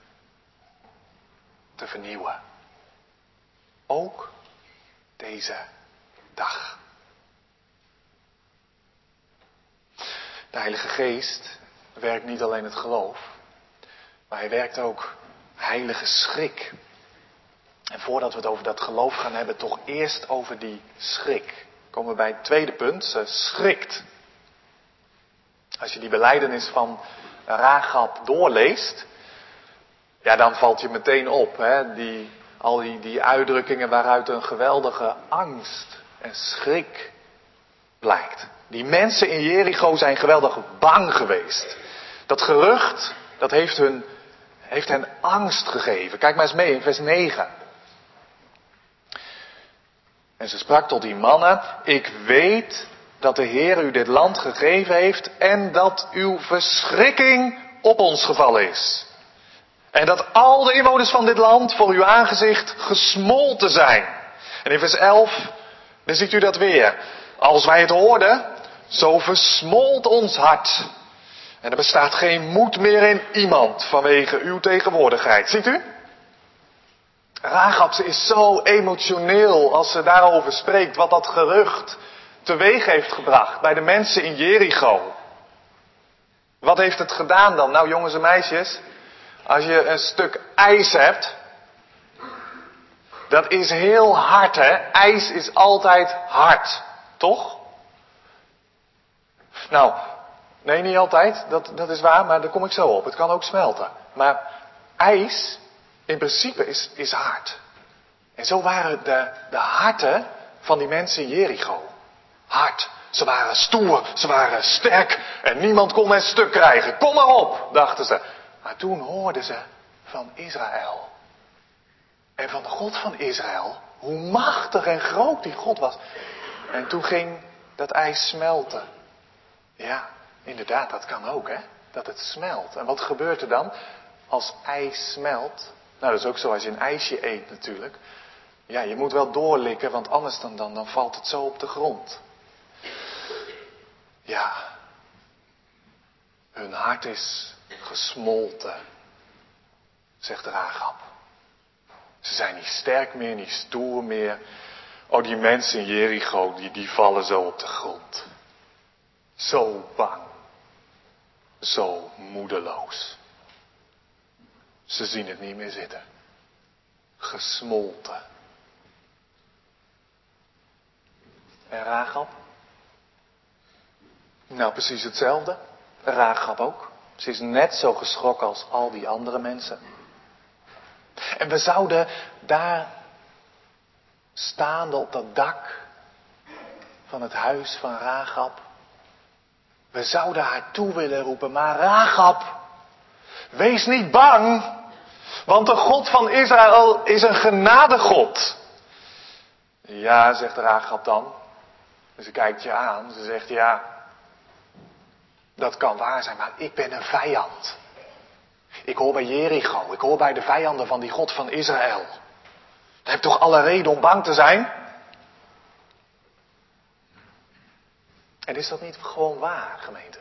te vernieuwen. Ook deze dag. De Heilige Geest werkt niet alleen het geloof, maar hij werkt ook heilige schrik. En voordat we het over dat geloof gaan hebben, toch eerst over die schrik. Komen we bij het tweede punt, ze schrikt. Als je die belijdenis van Rachab doorleest, ja, dan valt je meteen op, hè, die, al die, die uitdrukkingen waaruit een geweldige angst en schrik blijkt. Die mensen in Jericho zijn geweldig bang geweest. Dat gerucht, dat heeft, hun, heeft hen angst gegeven. Kijk maar eens mee in vers negen. En ze sprak tot die mannen, ik weet dat de Heer u dit land gegeven heeft en dat uw verschrikking op ons gevallen is. En dat al de inwoners van dit land voor uw aangezicht gesmolten zijn. En in vers elf, dan ziet u dat weer. Als wij het hoorden, zo versmolt ons hart. En er bestaat geen moed meer in iemand vanwege uw tegenwoordigheid. Ziet u? Rachab, ze is zo emotioneel als ze daarover spreekt wat dat gerucht teweeg heeft gebracht bij de mensen in Jericho. Wat heeft het gedaan dan? Nou jongens en meisjes, als je een stuk ijs hebt, dat is heel hard hè. IJs is altijd hard, toch? Nou, nee niet altijd, dat, dat is waar, maar daar kom ik zo op. Het kan ook smelten. Maar ijs in principe is, is hard. En zo waren de, de harten van die mensen in Jericho. Hard. Ze waren stoer, ze waren sterk en niemand kon hen stuk krijgen. Kom maar op, dachten ze. Maar toen hoorden ze van Israël. En van de God van Israël, hoe machtig en groot die God was. En toen ging dat ijs smelten. Ja, inderdaad, dat kan ook hè, dat het smelt. En wat gebeurt er dan als ijs smelt? Nou, dat is ook zo als je een ijsje eet natuurlijk. Ja, je moet wel doorlikken, want anders dan, dan, dan valt het zo op de grond. Ja, hun hart is gesmolten, zegt Rachab. Ze zijn niet sterk meer, niet stoer meer. Oh, die mensen in Jericho, die, die vallen zo op de grond. Zo bang. Zo moedeloos. Ze zien het niet meer zitten. Gesmolten. En Rachab? Nou, precies hetzelfde. Rachab ook. Ze is net zo geschrokken als al die andere mensen. En we zouden daar staande op dat dak van het huis van Rachab, we zouden haar toe willen roepen, maar Rachab, wees niet bang, want de God van Israël is een genadegod. Ja, zegt Rachab dan. Ze kijkt je aan, ze zegt ja, dat kan waar zijn, maar ik ben een vijand. Ik hoor bij Jericho, ik hoor bij de vijanden van die God van Israël. Je hebt toch alle reden om bang te zijn? En is dat niet gewoon waar, gemeente?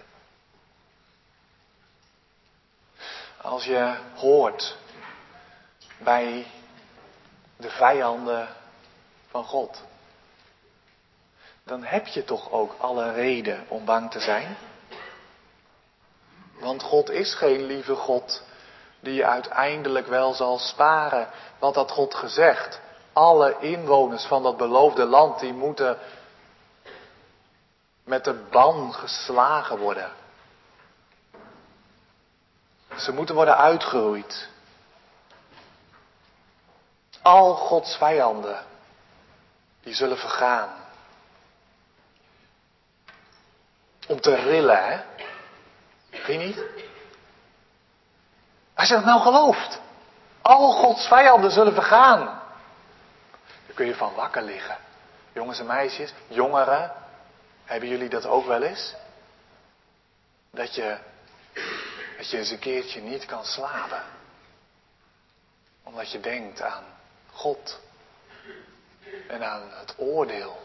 Als je hoort bij de vijanden van God, dan heb je toch ook alle reden om bang te zijn? Want God is geen lieve God die je uiteindelijk wel zal sparen. Wat had God gezegd? Alle inwoners van dat beloofde land, die moeten met de ban geslagen worden. Ze moeten worden uitgeroeid. Al Gods vijanden, die zullen vergaan. Om te rillen, hè? Vind je niet? Als je dat nou gelooft. Al Gods vijanden zullen vergaan. Daar kun je van wakker liggen. Jongens en meisjes, jongeren, hebben jullie dat ook wel eens? Dat je, dat je eens een keertje niet kan slapen. Omdat je denkt aan God. En aan het oordeel.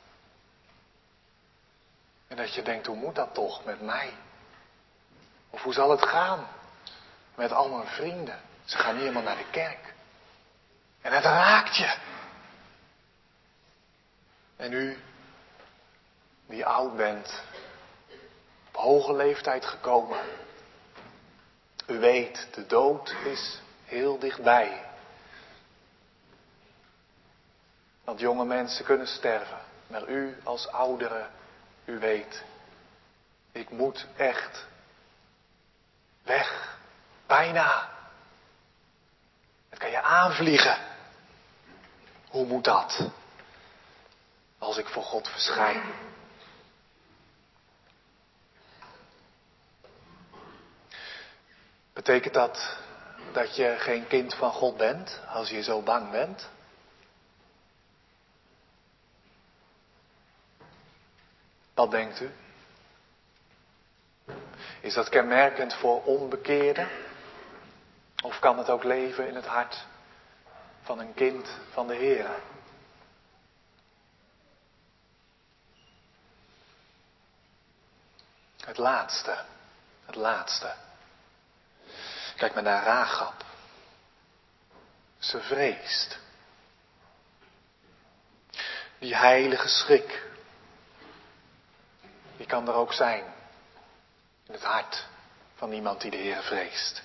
En dat je denkt, hoe moet dat toch met mij? Of hoe zal het gaan met al mijn vrienden? Ze gaan niet helemaal naar de kerk. En het raakt je. En u, die oud bent, op hoge leeftijd gekomen. U weet, de dood is heel dichtbij. Want jonge mensen kunnen sterven. Maar u als ouderen, u weet, ik moet echt weg. Bijna. Het kan je aanvliegen. Hoe moet dat? Als ik voor God verschijn. Betekent dat dat je geen kind van God bent, als je zo bang bent? Wat denkt u? Is dat kenmerkend voor onbekeerden? Of kan het ook leven in het hart van een kind van de Heer? Het laatste. Het laatste. Kijk maar naar Rachab. Ze vreest. Die heilige schrik. Die kan er ook zijn. In het hart van iemand die de Heer vreest.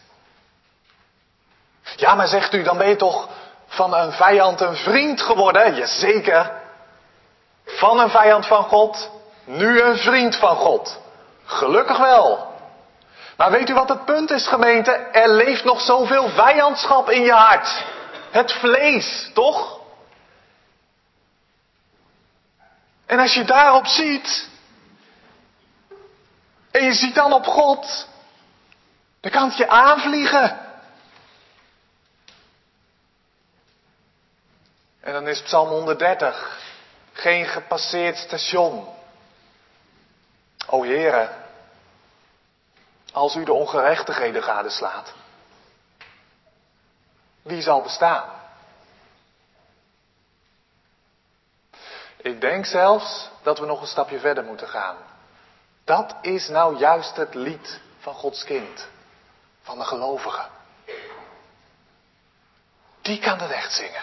Ja, maar zegt u, dan ben je toch van een vijand een vriend geworden? Jazeker. Van een vijand van God, nu een vriend van God. Gelukkig wel. Maar weet u wat het punt is, gemeente? Er leeft nog zoveel vijandschap in je hart. Het vlees, toch? En als je daarop ziet, en je ziet dan op God, dan kan het je aanvliegen. En dan is Psalm honderddertig geen gepasseerd station. O Heere, als u de ongerechtigheden gadeslaat, wie zal bestaan? Ik denk zelfs dat we nog een stapje verder moeten gaan. Dat is nou juist het lied van Gods kind, van de gelovige. Die kan het echt zingen.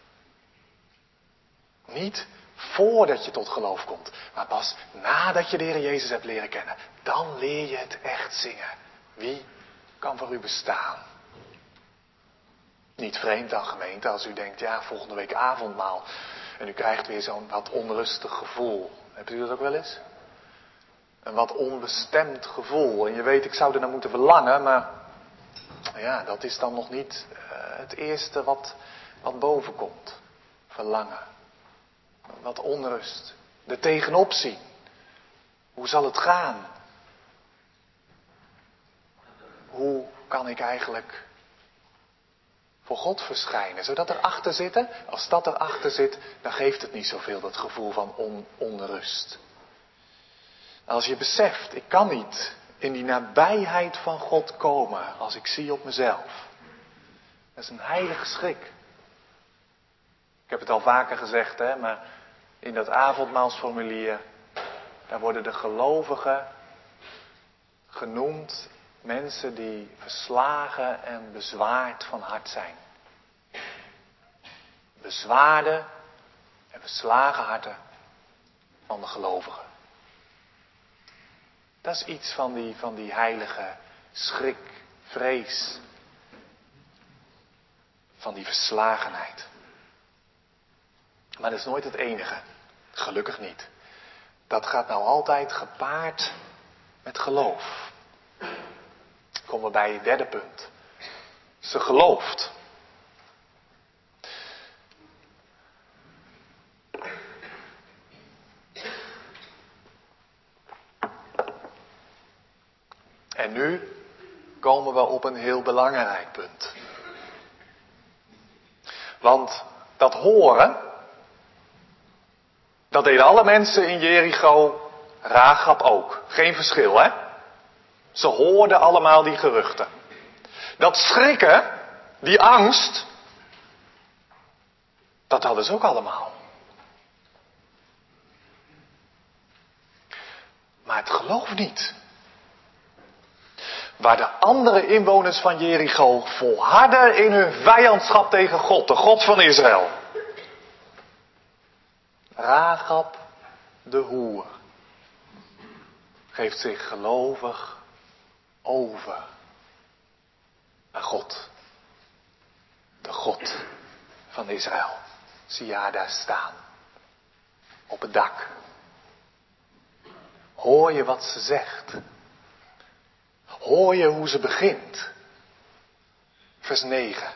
Niet voordat je tot geloof komt, maar pas nadat je de Heer Jezus hebt leren kennen. Dan leer je het echt zingen. Wie kan voor u bestaan? Niet vreemd dan, gemeente, als u denkt, ja, volgende week avondmaal. En u krijgt weer zo'n wat onrustig gevoel. Hebt u dat ook wel eens? Een wat onbestemd gevoel. En je weet, ik zou er naar moeten verlangen, maar ja, dat is dan nog niet uh, het eerste wat, wat boven komt. Verlangen. Wat onrust. Er tegenop zien. Hoe zal het gaan? Hoe kan ik eigenlijk voor God verschijnen? Zou dat erachter zitten? Als dat erachter zit, dan geeft het niet zoveel, dat gevoel van on, onrust. Als je beseft, ik kan niet in die nabijheid van God komen als ik zie op mezelf. Dat is een heilige schrik. Ik heb het al vaker gezegd, hè, maar in dat avondmaalsformulier, daar worden de gelovigen genoemd, mensen die verslagen en bezwaard van hart zijn. Bezwaarde en verslagen harten van de gelovigen. Dat is iets van die, van die heilige schrik, vrees. Van die verslagenheid. Maar dat is nooit het enige. Gelukkig niet. Dat gaat nou altijd gepaard met geloof. Komen we bij het derde punt. Ze gelooft. En nu komen we op een heel belangrijk punt. Want dat horen, dat deden alle mensen in Jericho, Rahab ook. Geen verschil, hè? Ze hoorden allemaal die geruchten. Dat schrikken, die angst, dat hadden ze ook allemaal. Maar het geloof niet. Waar de andere inwoners van Jericho volharden in hun vijandschap tegen God, de God van Israël. Rahab, de hoer, geeft zich gelovig over aan God. De God van Israël. Zie je haar daar staan. Op het dak. Hoor je wat ze zegt? Hoor je hoe ze begint? Vers negen.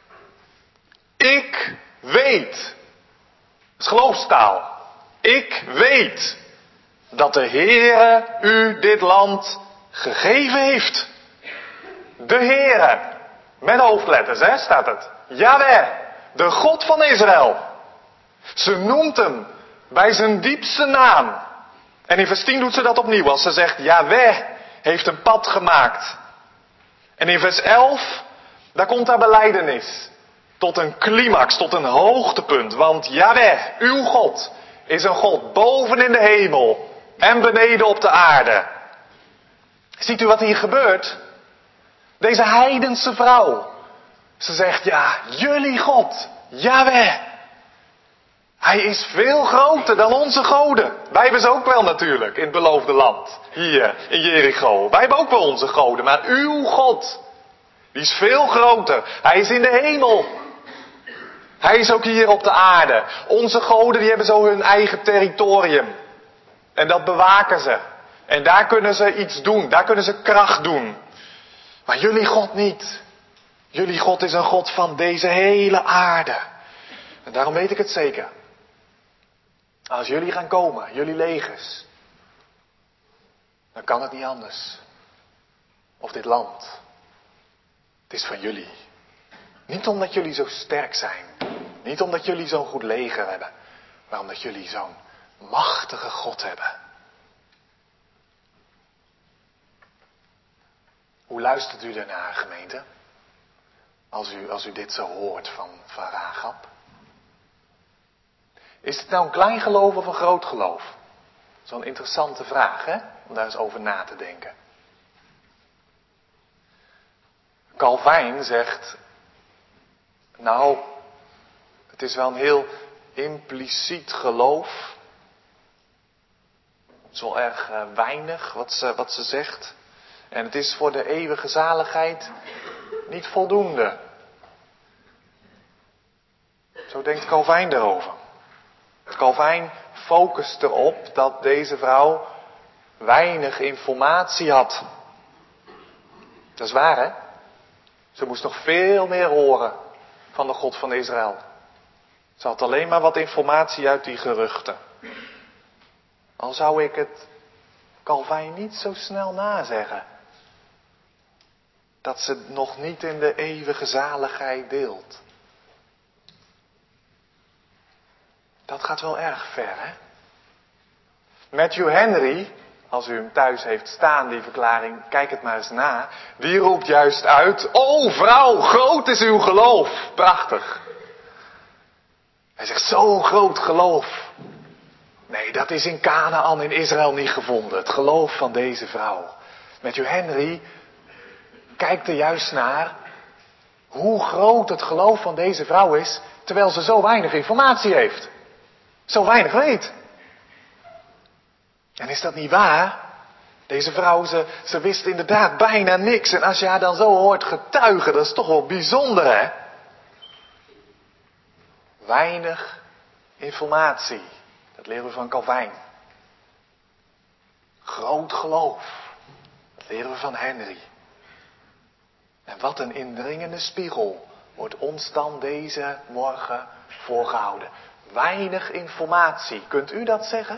Ik weet. Dat is geloofstaal. Ik weet dat de Heere u dit land gegeven heeft. De Heere. Met hoofdletters, hè, staat het. Jahweh. De God van Israël. Ze noemt hem bij zijn diepste naam. En in vers tien doet ze dat opnieuw. Als ze zegt, Jahweh heeft een pad gemaakt. En in vers elf, daar komt haar belijdenis. Tot een climax, tot een hoogtepunt. Want Jahweh, uw God, is een God boven in de hemel en beneden op de aarde. Ziet u wat hier gebeurt? Deze heidense vrouw. Ze zegt, ja, jullie God, Jahweh. Hij is veel groter dan onze goden. Wij hebben ze ook wel natuurlijk in het beloofde land. Hier in Jericho. Wij hebben ook wel onze goden. Maar uw God, die is veel groter. Hij is in de hemel. Hij is ook hier op de aarde. Onze goden die hebben zo hun eigen territorium. En dat bewaken ze. En daar kunnen ze iets doen. Daar kunnen ze kracht doen. Maar jullie God niet. Jullie God is een God van deze hele aarde. En daarom weet ik het zeker. Als jullie gaan komen, jullie legers, dan kan het niet anders. Of dit land. Het is van jullie. Niet omdat jullie zo sterk zijn. Niet omdat jullie zo'n goed leger hebben. Maar omdat jullie zo'n machtige God hebben. Hoe luistert u daarnaar, gemeente? Als u, als u dit zo hoort van, van Rahab. Is het nou een klein geloof of een groot geloof? Zo'n interessante vraag, hè? Om daar eens over na te denken. Calvijn zegt, nou, het is wel een heel impliciet geloof. Het is wel erg uh, weinig wat ze, wat ze zegt. En het is voor de eeuwige zaligheid niet voldoende. Zo denkt Calvijn daarover. Calvijn focust erop dat deze vrouw weinig informatie had. Dat is waar, hè? Ze moest nog veel meer horen van de God van Israël. Ze had alleen maar wat informatie uit die geruchten. Al zou ik het Calvijn niet zo snel nazeggen. Dat ze nog niet in de eeuwige zaligheid deelt. Dat gaat wel erg ver, hè? Matthew Henry, als u hem thuis heeft staan, die verklaring, kijk het maar eens na. Die roept juist uit, o vrouw, groot is uw geloof. Prachtig. Hij zegt, zo'n groot geloof. Nee, dat is in Kanaan in Israël niet gevonden. Het geloof van deze vrouw. Matthew Henry kijkt er juist naar hoe groot het geloof van deze vrouw is, terwijl ze zo weinig informatie heeft. Zo weinig weet. En is dat niet waar? Deze vrouw, ze, ze wist inderdaad bijna niks. En als je haar dan zo hoort getuigen, dat is toch wel bijzonder, hè? Weinig informatie. Dat leren we van Calvijn. Groot geloof. Dat leren we van Henry. En wat een indringende spiegel wordt ons dan deze morgen voorgehouden. Weinig informatie. Kunt u dat zeggen?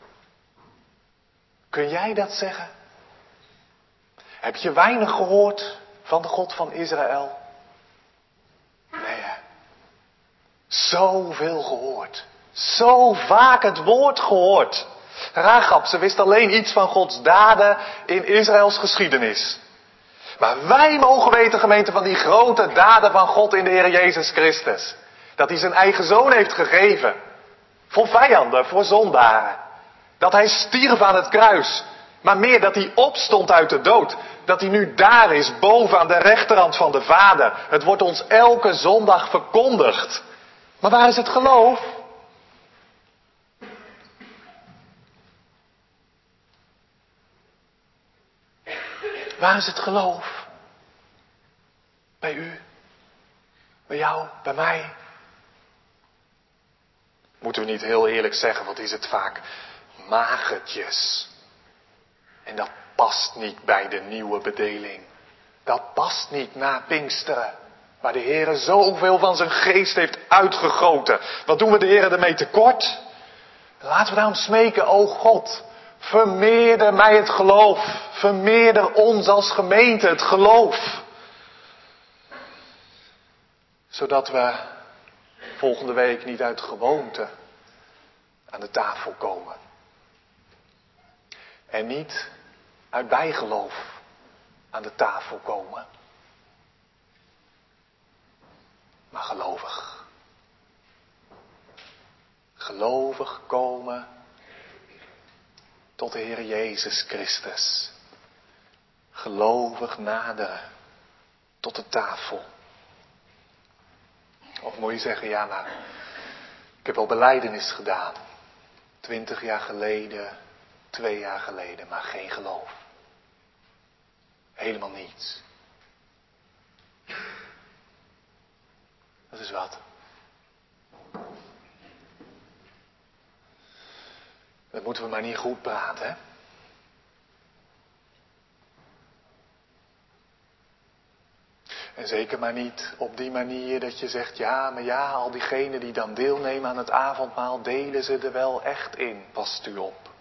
Kun jij dat zeggen? Heb je weinig gehoord van de God van Israël? Nee, hè? Zoveel gehoord. Zo vaak het woord gehoord. Rahab, ze wist alleen iets van Gods daden in Israëls geschiedenis. Maar wij mogen weten, gemeente, van die grote daden van God in de Heer Jezus Christus. Dat hij zijn eigen zoon heeft gegeven. Voor vijanden, voor zondaren. Dat hij stierf aan het kruis. Maar meer dat hij opstond uit de dood. Dat hij nu daar is, boven aan de rechterhand van de Vader. Het wordt ons elke zondag verkondigd. Maar waar is het geloof? Waar is het geloof? Bij u? Bij jou? Bij mij? Moeten we niet heel eerlijk zeggen, wat is het vaak? Magertjes. En dat past niet bij de nieuwe bedeling. Dat past niet na Pinksteren. Waar de Heer zoveel van zijn geest heeft uitgegoten. Wat doen we de Heer ermee tekort? Laten we daarom smeken, o God. Vermeerder mij het geloof. Vermeerder ons als gemeente het geloof. Zodat we volgende week niet uit gewoonte aan de tafel komen. En niet uit bijgeloof aan de tafel komen. Maar gelovig. Gelovig komen tot de Heer Jezus Christus. Gelovig naderen tot de tafel. Of moet je zeggen, ja maar, ik heb wel belijdenis gedaan. Twintig jaar geleden, twee jaar geleden, maar geen geloof. Helemaal niets. Dat is wat. Dat moeten we maar niet goed praten, hè? En zeker maar niet op die manier dat je zegt, ja, maar ja, al diegenen die dan deelnemen aan het avondmaal, delen ze er wel echt in, past u op.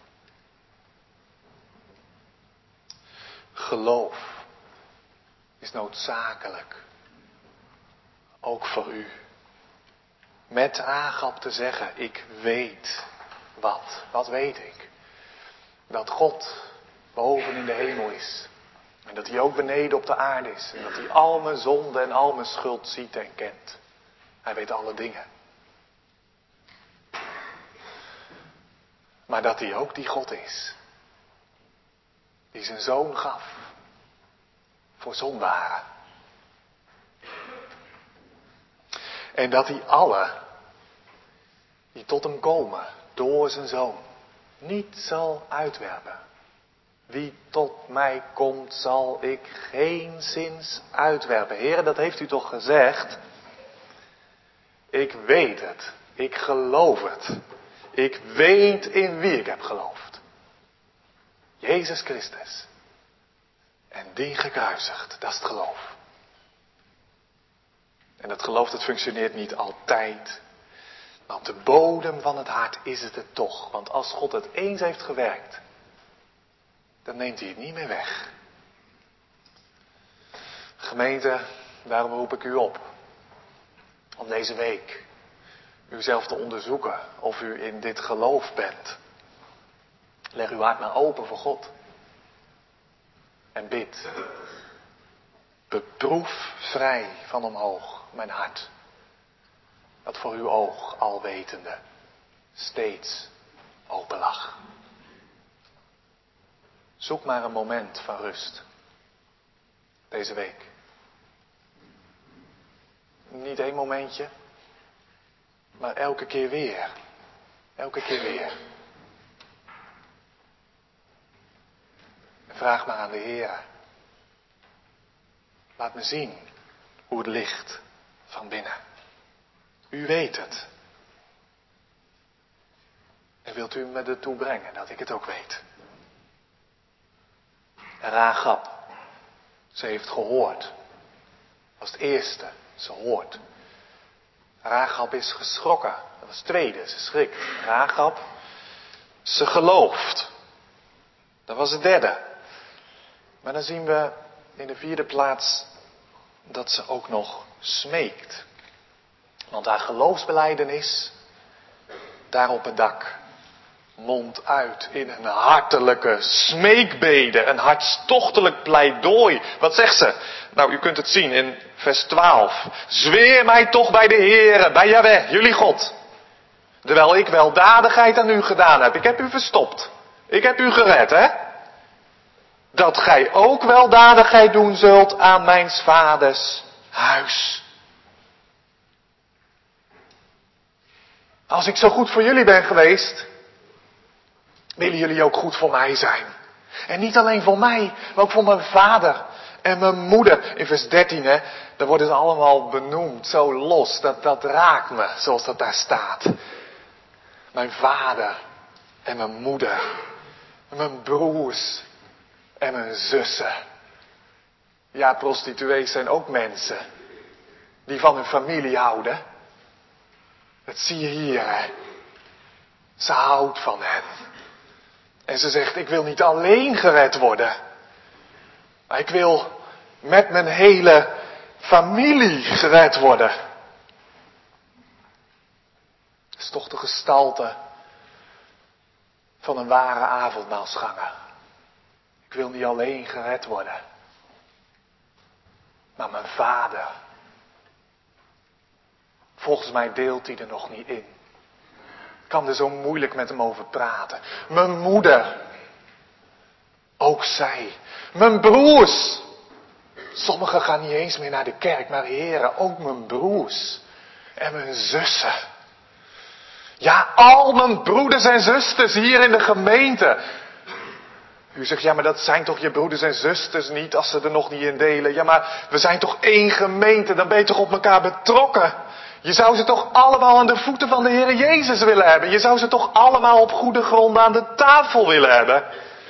Geloof is noodzakelijk, ook voor u. Met Rahab te zeggen, ik weet wat. Wat weet ik? Dat God boven in de hemel is. En dat hij ook beneden op de aarde is. En dat hij al mijn zonde en al mijn schuld ziet en kent. Hij weet alle dingen. Maar dat hij ook die God is. Die zijn zoon gaf. Voor zondaren. En dat hij alle die tot hem komen door zijn zoon niet zal uitwerpen. Wie tot mij komt, zal ik geenszins uitwerpen. Heren, dat heeft u toch gezegd? Ik weet het. Ik geloof het. Ik weet in wie ik heb geloofd. Jezus Christus. En die gekruisigd, dat is het geloof. En dat geloof, dat functioneert niet altijd. Maar op de bodem van het hart is het het toch. Want als God het eens heeft gewerkt, dan neemt hij het niet meer weg. Gemeente, daarom roep ik u op. Om deze week uzelf te onderzoeken of u in dit geloof bent. Leg uw hart maar open voor God. En bid. Beproef vrij van omhoog mijn hart. Dat voor uw oog alwetende steeds open lag. Zoek maar een moment van rust. Deze week. Niet één momentje. Maar elke keer weer. Elke keer weer. En vraag maar aan de Heer. Laat me zien hoe het ligt van binnen. U weet het. En wilt u me ertoe brengen dat ik het ook weet. Rahab. Ze heeft gehoord. Dat was het eerste. Ze hoort. Rachab is geschrokken. Dat was het tweede. Ze schrikt. Rachab, ze gelooft. Dat was het derde. Maar dan zien we in de vierde plaats dat ze ook nog smeekt. Want haar geloofsbelijdenis, daar op het dak, mondt uit in een hartelijke smeekbede, een hartstochtelijk pleidooi. Wat zegt ze? Nou, u kunt het zien in vers twaalf. Zweer mij toch bij de Heere, bij Jahweh, jullie God. Terwijl ik weldadigheid aan u gedaan heb. Ik heb u verstopt. Ik heb u gered, hè? Dat gij ook weldadigheid doen zult aan mijns vaders huis. Als ik zo goed voor jullie ben geweest, willen jullie ook goed voor mij zijn. En niet alleen voor mij, maar ook voor mijn vader en mijn moeder. In vers dertien, hè, daar wordt het allemaal benoemd, zo los. Dat, dat raakt me, zoals dat daar staat. Mijn vader en mijn moeder, en mijn broers en mijn zussen. Ja, prostituees zijn ook mensen die van hun familie houden. Dat zie je hier, hè. Ze houdt van hen. En ze zegt, ik wil niet alleen gered worden. Maar ik wil met mijn hele familie gered worden. Dat is toch de gestalte van een ware avondmaalsganger. Ik wil niet alleen gered worden. Maar mijn vader. Volgens mij deelt hij er nog niet in. Ik kan er zo moeilijk met hem over praten. Mijn moeder. Ook zij. Mijn broers. Sommigen gaan niet eens meer naar de kerk, maar heren, ook mijn broers. En mijn zussen. Ja, al mijn broeders en zusters hier in de gemeente. U zegt, ja, maar dat zijn toch je broeders en zusters niet, als ze er nog niet in delen. Ja, maar we zijn toch één gemeente, dan ben je toch op elkaar betrokken. Je zou ze toch allemaal aan de voeten van de Heer Jezus willen hebben. Je zou ze toch allemaal op goede gronden aan de tafel willen hebben.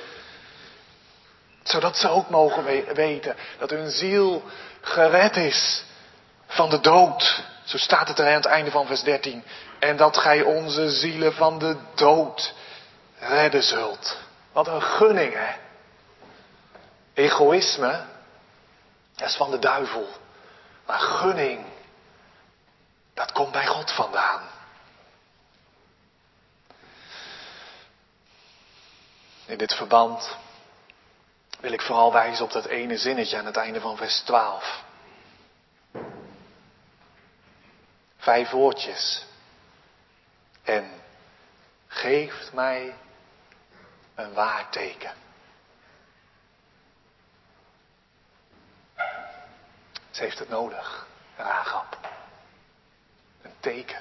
Zodat ze ook mogen weten dat hun ziel gered is van de dood. Zo staat het er aan het einde van vers dertien. En dat gij onze zielen van de dood redden zult. Wat een gunning, hè. Egoïsme, dat is van de duivel. Maar gunning, dat komt bij God vandaan. In dit verband wil ik vooral wijzen op dat ene zinnetje aan het einde van vers twaalf. Vijf woordjes. En geeft mij een waarteken. Ze heeft het nodig, Rachab. Een teken.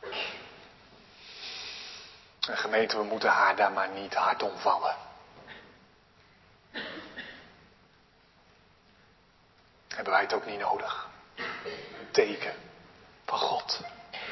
En gemeente, we moeten haar daar maar niet hard om vallen. Hebben wij het ook niet nodig? Een teken van God.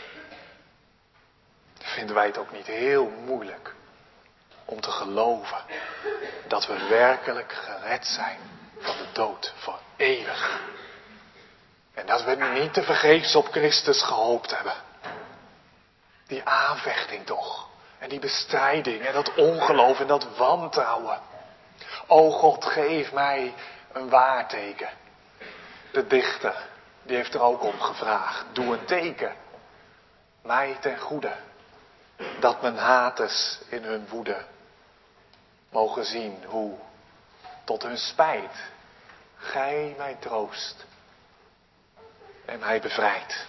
Vinden wij het ook niet heel moeilijk om te geloven dat we werkelijk gered zijn van de dood voor eeuwig. En dat we niet te vergeefs op Christus gehoopt hebben. Die aanvechting toch. En die bestrijding en dat ongeloof en dat wantrouwen. O God, geef mij een waarteken. De dichter, die heeft er ook om gevraagd. Doe een teken. Mij ten goede. Dat mijn haters in hun woede mogen zien hoe tot hun spijt gij mij troost en mij bevrijdt.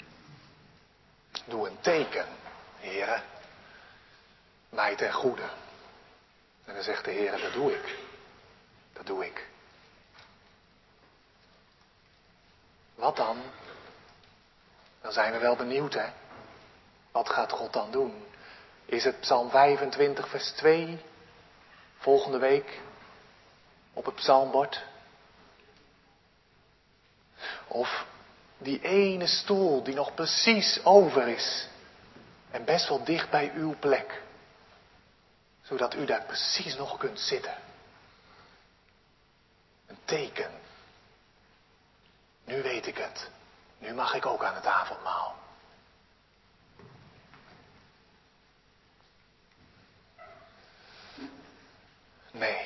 Doe een teken, Heere, mij ten goede. En dan zegt de Heere, dat doe ik. Dat doe ik. Wat dan? Dan zijn we wel benieuwd, hè? Wat gaat God dan doen? Is het Psalm vijfentwintig vers twee volgende week op het psalmbord? Of die ene stoel die nog precies over is en best wel dicht bij uw plek, zodat u daar precies nog kunt zitten. Een teken nu weet ik het. Nu mag ik ook aan het avondmaal. Nee.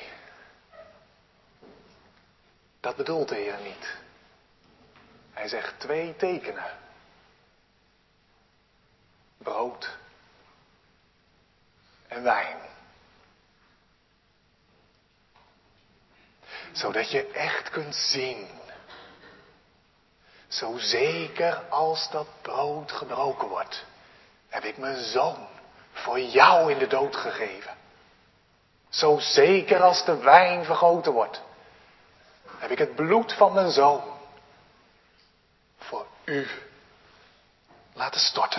Dat bedoelt de Heer niet. Hij zegt twee tekenen. Brood en wijn. Zodat je echt kunt zien. Zo zeker als dat brood gebroken wordt, heb ik mijn zoon voor jou in de dood gegeven. Zo zeker als de wijn vergoten wordt, heb ik het bloed van mijn zoon voor u laten storten.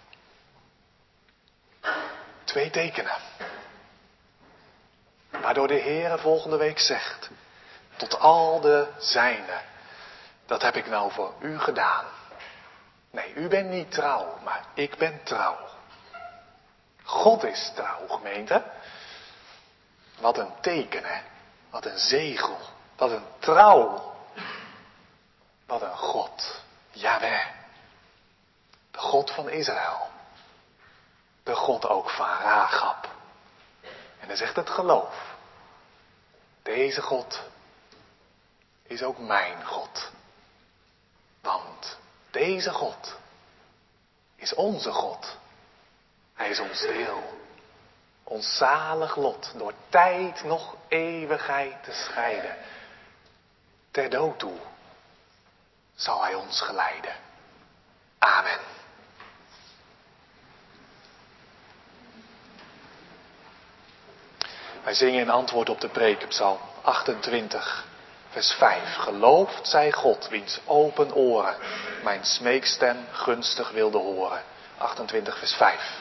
Twee tekenen. Waardoor de Heer volgende week zegt, tot al de zijnen, dat heb ik nou voor u gedaan. Nee, u bent niet trouw, maar ik ben trouw. God is trouw, gemeente. Wat een teken, hè. Wat een zegel. Wat een trouw. Wat een God. Jaweh. De God van Israël. De God ook van Rahab. En dan zegt het geloof. Deze God is ook mijn God. Want deze God is onze God. Hij is ons deel. Ons zalig lot door tijd nog eeuwigheid te scheiden. Ter dood toe zal hij ons geleiden. Amen. Wij zingen in antwoord op de preek, Psalm achtentwintig, vers vijf. Geloofd zij God, wiens open oren mijn smeekstem gunstig wilde horen. achtentwintig, vers vijf.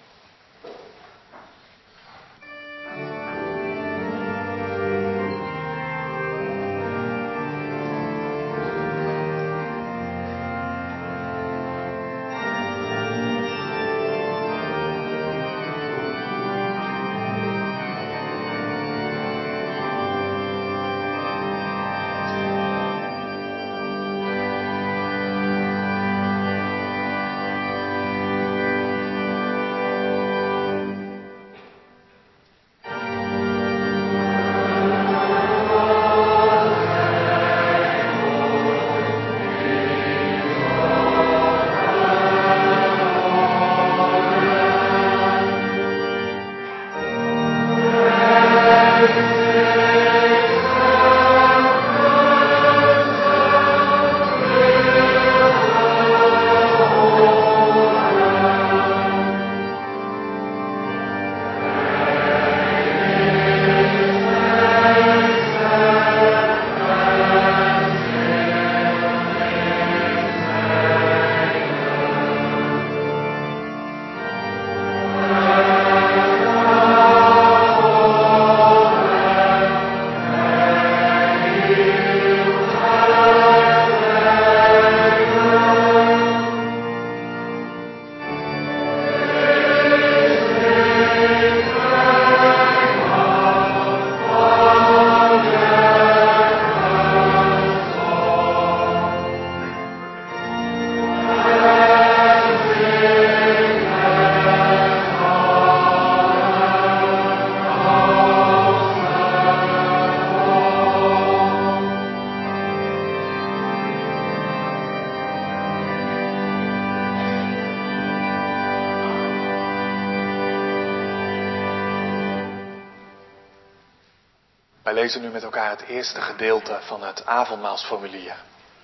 Wij lezen nu met elkaar het eerste gedeelte van het avondmaalsformulier.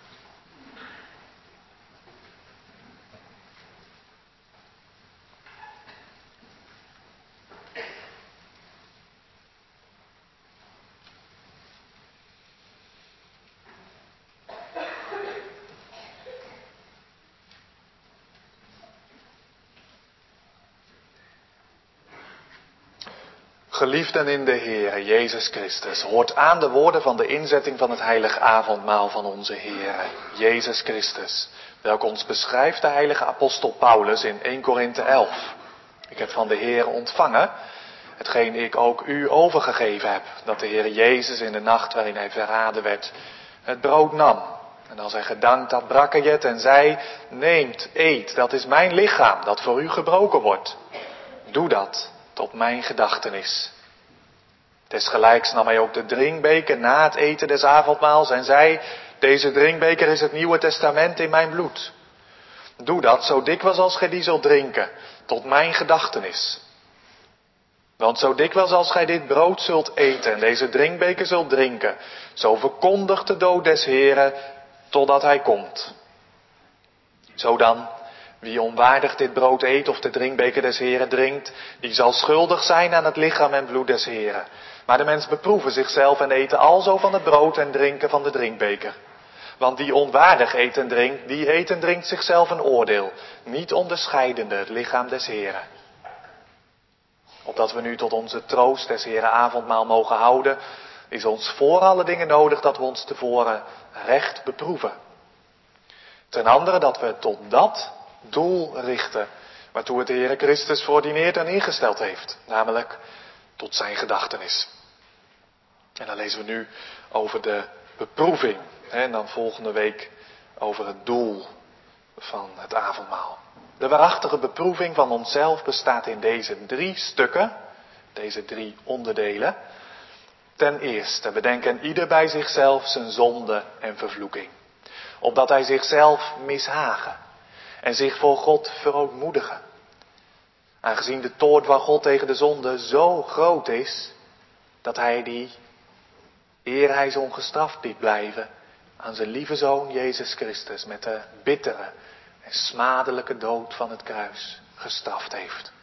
Geliefden in de Heer, Jezus Christus, hoort aan de woorden van de inzetting van het heilige avondmaal van onze Heer, Jezus Christus, welke ons beschrijft de heilige apostel Paulus in eerste Korinthe elf. Ik heb van de Heer ontvangen, hetgeen ik ook u overgegeven heb, dat de Heer Jezus in de nacht waarin hij verraden werd, het brood nam En als hij gedankt had, brak hij het en zei, neemt, eet, dat is mijn lichaam dat voor u gebroken wordt. Doe dat tot mijn gedachtenis. Desgelijks nam hij ook de drinkbeker na het eten des avondmaals en zei, deze drinkbeker is het Nieuwe Testament in mijn bloed. Doe dat zo dikwijls als gij die zult drinken, tot mijn gedachtenis. Want zo dikwijls als gij dit brood zult eten en deze drinkbeker zult drinken, zo verkondigt de dood des Heren totdat hij komt. Zo dan, wie onwaardig dit brood eet of de drinkbeker des Heren drinkt, die zal schuldig zijn aan het lichaam en bloed des Heren. Maar de mens beproeven zichzelf en eten alzo van het brood en drinken van de drinkbeker. Want die onwaardig eet en drinkt, die eet en drinkt zichzelf een oordeel, niet onderscheidende het lichaam des Heren. Opdat we nu tot onze troost des Heren avondmaal mogen houden, is ons voor alle dingen nodig dat we ons tevoren recht beproeven. Ten andere dat we tot dat doel richten, waartoe het de Heere Christus verordineerd en ingesteld heeft, namelijk tot zijn gedachtenis. En dan lezen we nu over de beproeving, en dan volgende week over het doel van het avondmaal. De waarachtige beproeving van onszelf bestaat in deze drie stukken, deze drie onderdelen. Ten eerste bedenken ieder bij zichzelf zijn zonde en vervloeking, opdat hij zichzelf mishagen en zich voor God verootmoedigen. Aangezien de toorn van God tegen de zonde zo groot is, dat hij die, eer hij ze ongestraft liet blijven, aan zijn lieve Zoon Jezus Christus met de bittere en smadelijke dood van het kruis gestraft heeft.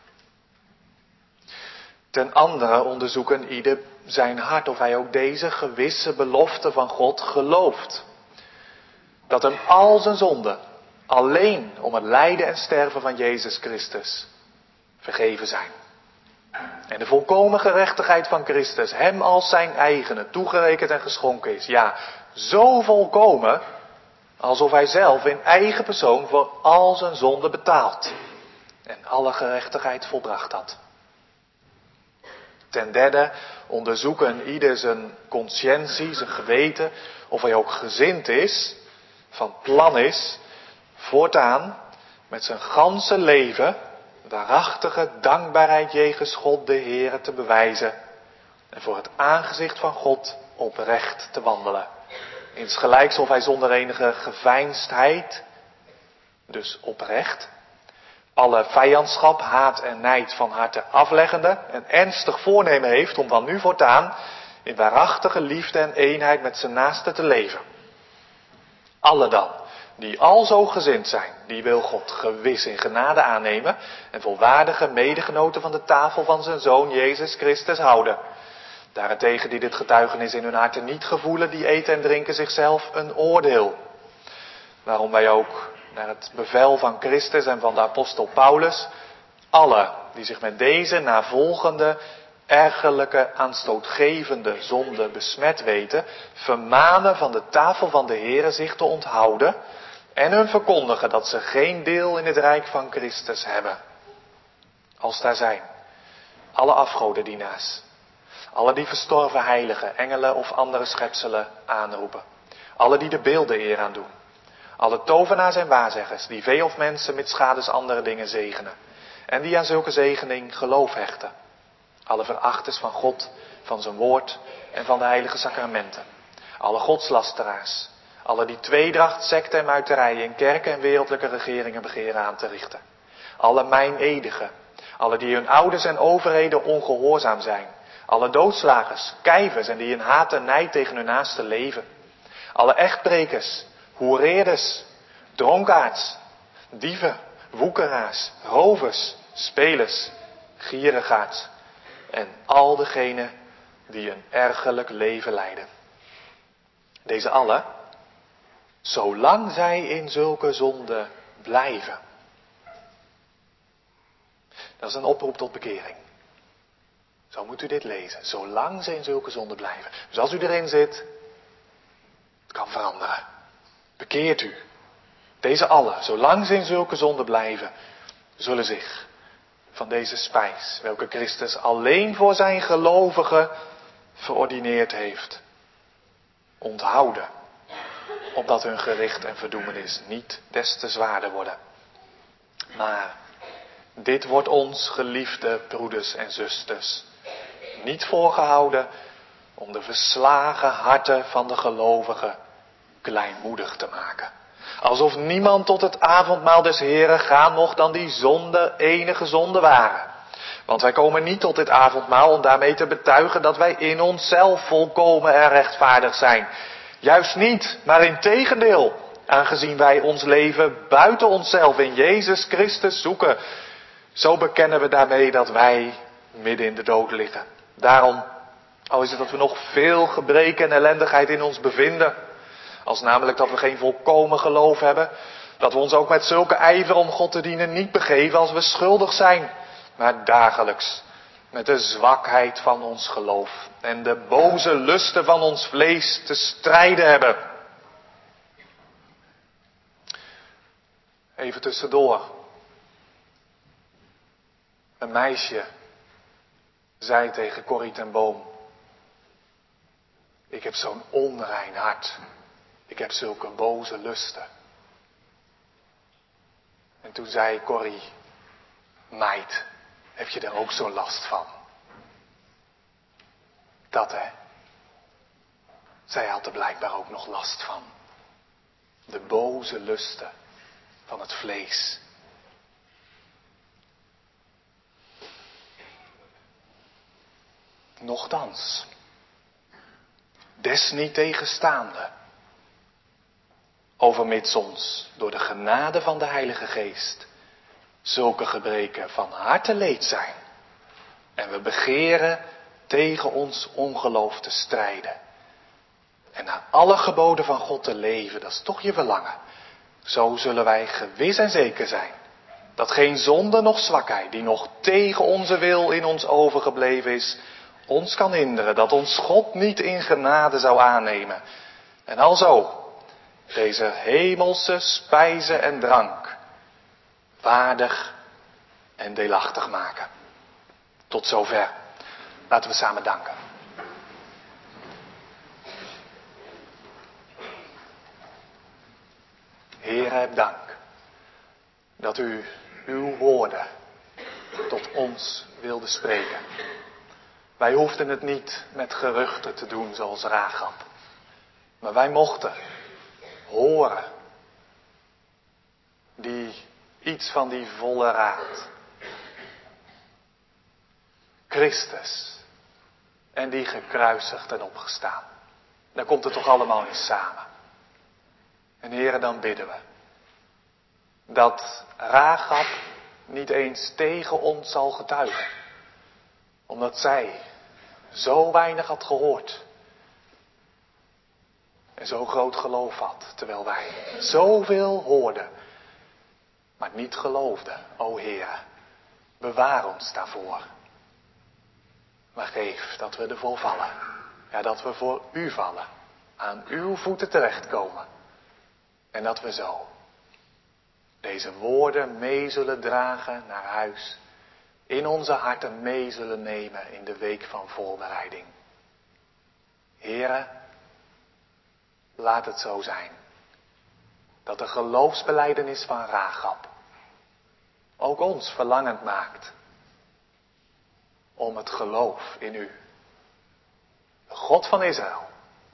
Ten andere onderzoeken ieder zijn hart of hij ook deze gewisse belofte van God gelooft. Dat hem al zijn zonden alleen om het lijden en sterven van Jezus Christus vergeven zijn. En de volkomen gerechtigheid van Christus hem als zijn eigene toegerekend en geschonken is. Ja, zo volkomen alsof hij zelf in eigen persoon voor al zijn zonden betaald en alle gerechtigheid volbracht had. Ten derde onderzoeken ieder zijn consciëntie, zijn geweten, of hij ook gezind is, van plan is, voortaan met zijn ganse leven waarachtige dankbaarheid jegens God de Heere te bewijzen en voor het aangezicht van God oprecht te wandelen. Insgelijks of hij zonder enige geveinsdheid, dus oprecht, alle vijandschap, haat en nijd van harte afleggende en ernstig voornemen heeft om van nu voortaan in waarachtige liefde en eenheid met zijn naaste te leven. Alle dan, die al zo gezind zijn, die wil God gewis in genade aannemen en volwaardige medegenoten van de tafel van zijn Zoon Jezus Christus houden. Daarentegen die dit getuigenis in hun harten niet gevoelen, die eten en drinken zichzelf een oordeel. Waarom wij ook naar het bevel van Christus en van de apostel Paulus, alle die zich met deze navolgende, ergerlijke, aanstootgevende zonde besmet weten, vermanen van de tafel van de Heere zich te onthouden en hun verkondigen dat ze geen deel in het rijk van Christus hebben. Als daar zijn alle afgodendienaars, alle die verstorven heiligen, engelen of andere schepselen aanroepen, alle die de beelden eer aan doen, alle tovenaars en waarzeggers die vee of mensen met schades andere dingen zegenen en die aan zulke zegening geloof hechten, alle verachters van God, van zijn woord en van de heilige sacramenten, alle godslasteraars, alle die tweedracht, sekte en muiterij in kerken en wereldlijke regeringen begeren aan te richten, alle meineedigen, alle die hun ouders en overheden ongehoorzaam zijn, alle doodslagers, kijvers en die in haat en nijd tegen hun naaste leven, alle echtbrekers, hoereerders, dronkaards, dieven, woekeraars, rovers, spelers, gierigaards en al degenen die een ergerlijk leven leiden. Deze alle, zolang zij in zulke zonde blijven. Dat is een oproep tot bekering. Zo moet u dit lezen. Zolang ze in zulke zonde blijven. Dus als u erin zit, het kan veranderen. Bekeert u. Deze alle, zolang ze in zulke zonde blijven, zullen zich van deze spijs, welke Christus alleen voor zijn gelovigen verordineerd heeft, onthouden. opdat hun gericht en verdoemenis niet des te zwaarder worden. Maar dit wordt ons, geliefde broeders en zusters, niet voorgehouden om de verslagen harten van de gelovigen kleinmoedig te maken. Alsof niemand tot het avondmaal des Heren gaan mocht dan die zonde enige zonde waren. Want wij komen niet tot dit avondmaal om daarmee te betuigen dat wij in onszelf volkomen en rechtvaardig zijn. Juist niet, maar in tegendeel, aangezien wij ons leven buiten onszelf in Jezus Christus zoeken. Zo bekennen we daarmee dat wij midden in de dood liggen. Daarom, al is het dat we nog veel gebreken en ellendigheid in ons bevinden, als namelijk dat we geen volkomen geloof hebben, dat we ons ook met zulke ijver om God te dienen niet begeven als we schuldig zijn, maar dagelijks met de zwakheid van ons geloof en de boze lusten van ons vlees te strijden hebben. Even tussendoor. Een meisje zei tegen Corrie ten Boom: ik heb zo'n onrein hart. Ik heb zulke boze lusten. En toen zei Corrie: meid, heb je er ook zo'n last van? Dat hè. Zij had er blijkbaar ook nog last van. De boze lusten van het vlees. Nochtans, desniettegenstaande, overmits ons door de genade van de Heilige Geest zulke gebreken van harte leed zijn en we begeren tegen ons ongeloof te strijden en naar alle geboden van God te leven, dat is toch je verlangen, zo zullen wij gewis en zeker zijn dat geen zonde noch zwakheid die nog tegen onze wil in ons overgebleven is, ons kan hinderen, dat ons God niet in genade zou aannemen. En alzo deze hemelse spijze en drank waardig en deelachtig maken. Tot zover. Laten we samen danken. Heere, heb dank dat u uw woorden tot ons wilde spreken. Wij hoefden het niet met geruchten te doen zoals Rachab. Maar wij mochten horen die iets van die volle raad. Christus en die gekruisigd en opgestaan. Daar komt het toch allemaal in samen. En Heere, dan bidden we dat Rachab niet eens tegen ons zal getuigen. Omdat zij zo weinig had gehoord. En zo groot geloof had. Terwijl wij zoveel hoorden. Maar niet geloofden. O Heere, bewaar ons daarvoor. Maar geef dat we ervoor vallen. Ja, dat we voor u vallen. Aan uw voeten terechtkomen. En dat we zo deze woorden mee zullen dragen naar huis. In onze harten mee zullen nemen in de week van voorbereiding. Heere, laat het zo zijn. Dat de geloofsbelijdenis van Rachab ook ons verlangend maakt. Om het geloof in u. De God van Israël.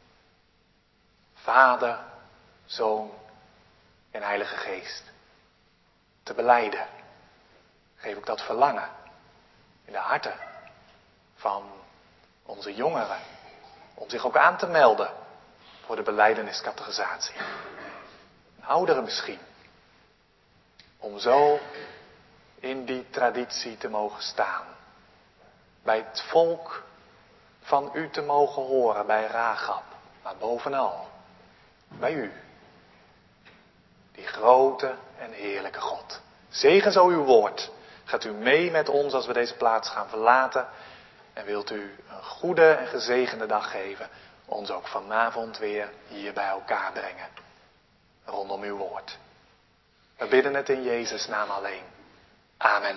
Vader, Zoon en Heilige Geest. Te belijden. Geef ook dat verlangen in de harten van onze jongeren. Om zich ook aan te melden voor de belijdeniscategorisatie. Ouderen misschien. Om zo in die traditie te mogen staan. Bij het volk van u te mogen horen, bij Rachab. Maar bovenal, bij u. Die grote en heerlijke God. Zegen zo uw woord. Gaat u mee met ons als we deze plaats gaan verlaten. En wilt u een goede en gezegende dag geven. Ons ook vanavond weer hier bij elkaar brengen. Rondom uw woord. We bidden het in Jezus' naam alleen. Amen.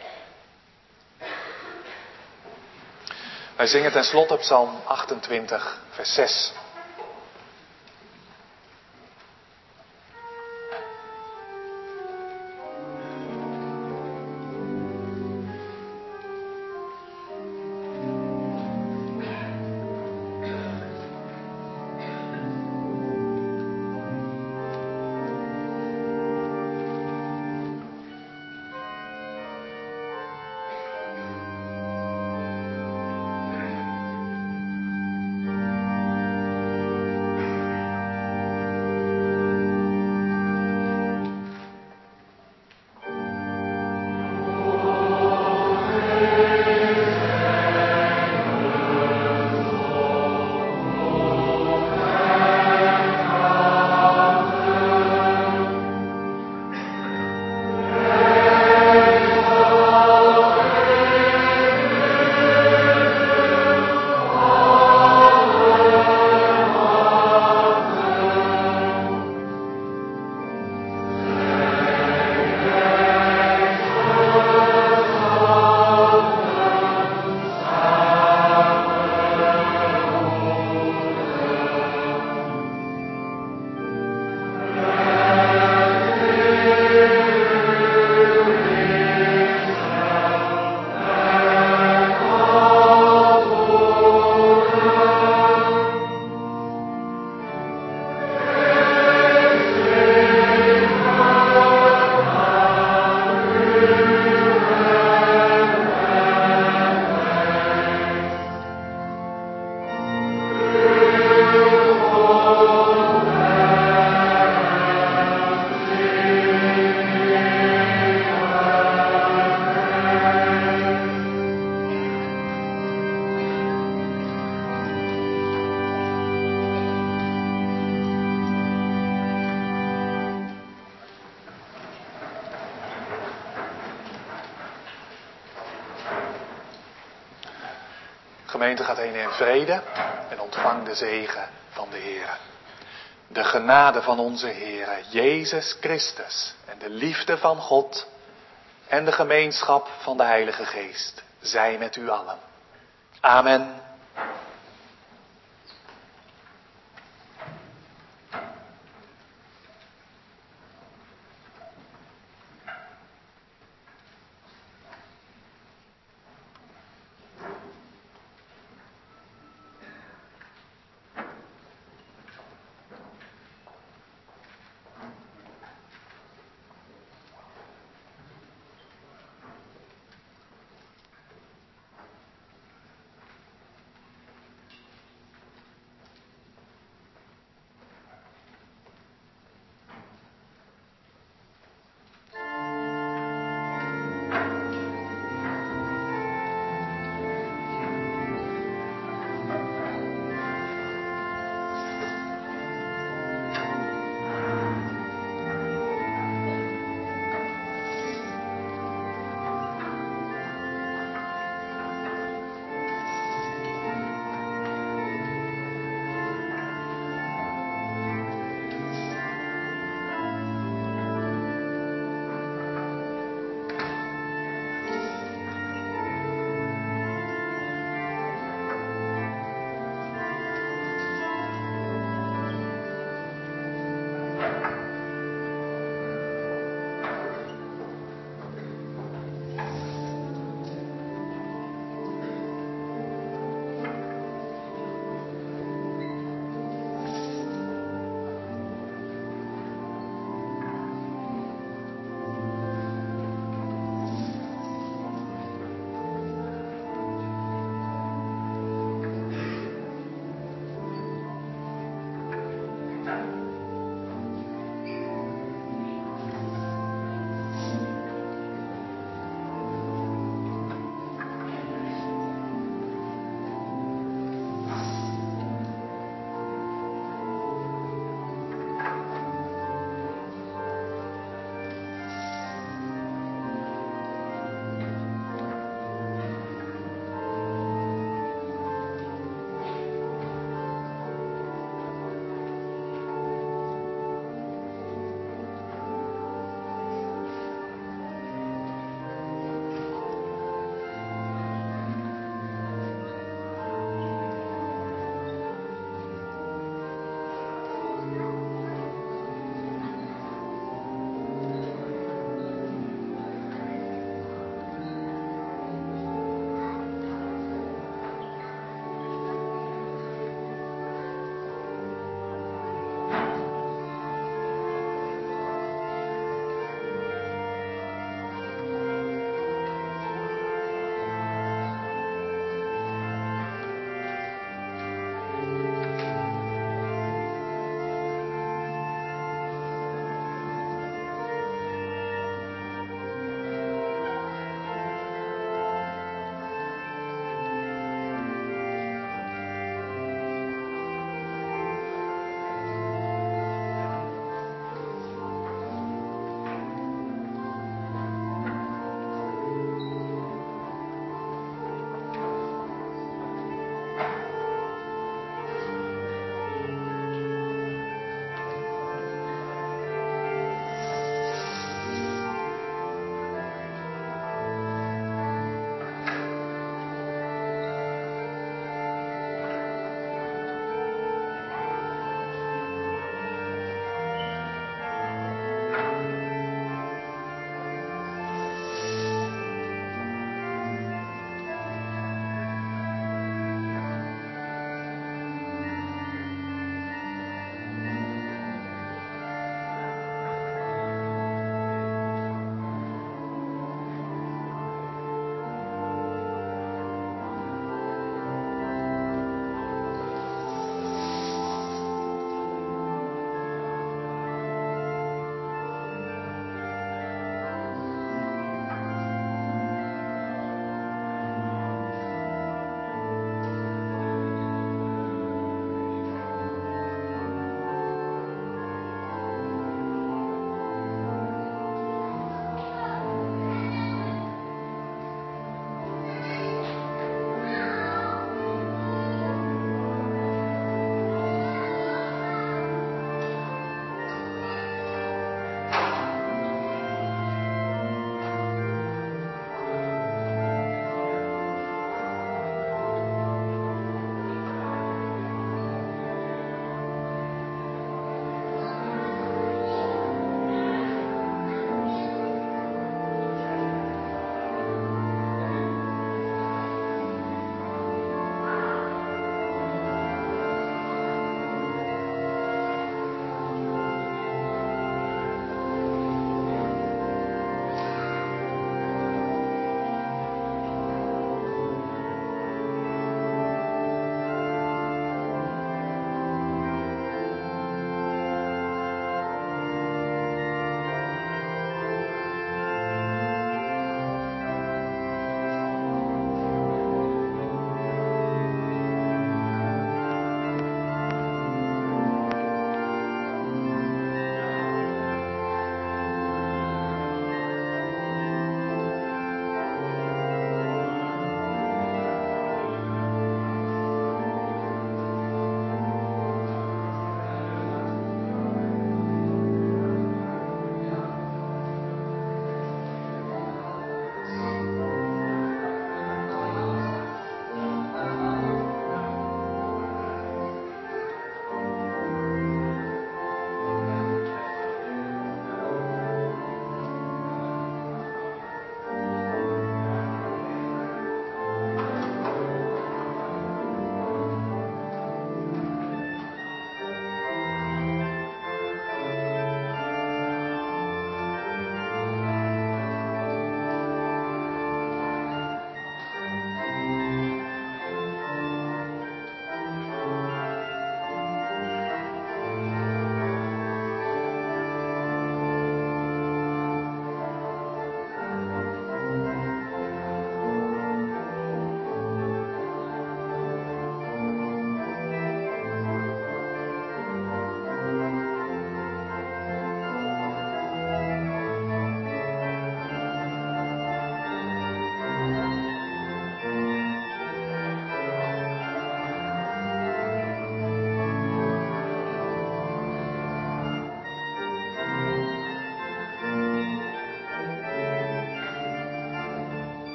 Wij zingen ten slotte Psalm achtentwintig vers zes. Gemeente gaat heen in vrede en ontvang de zegen van de Heer. De genade van onze Heer Jezus Christus en de liefde van God en de gemeenschap van de Heilige Geest zij met u allen. Amen.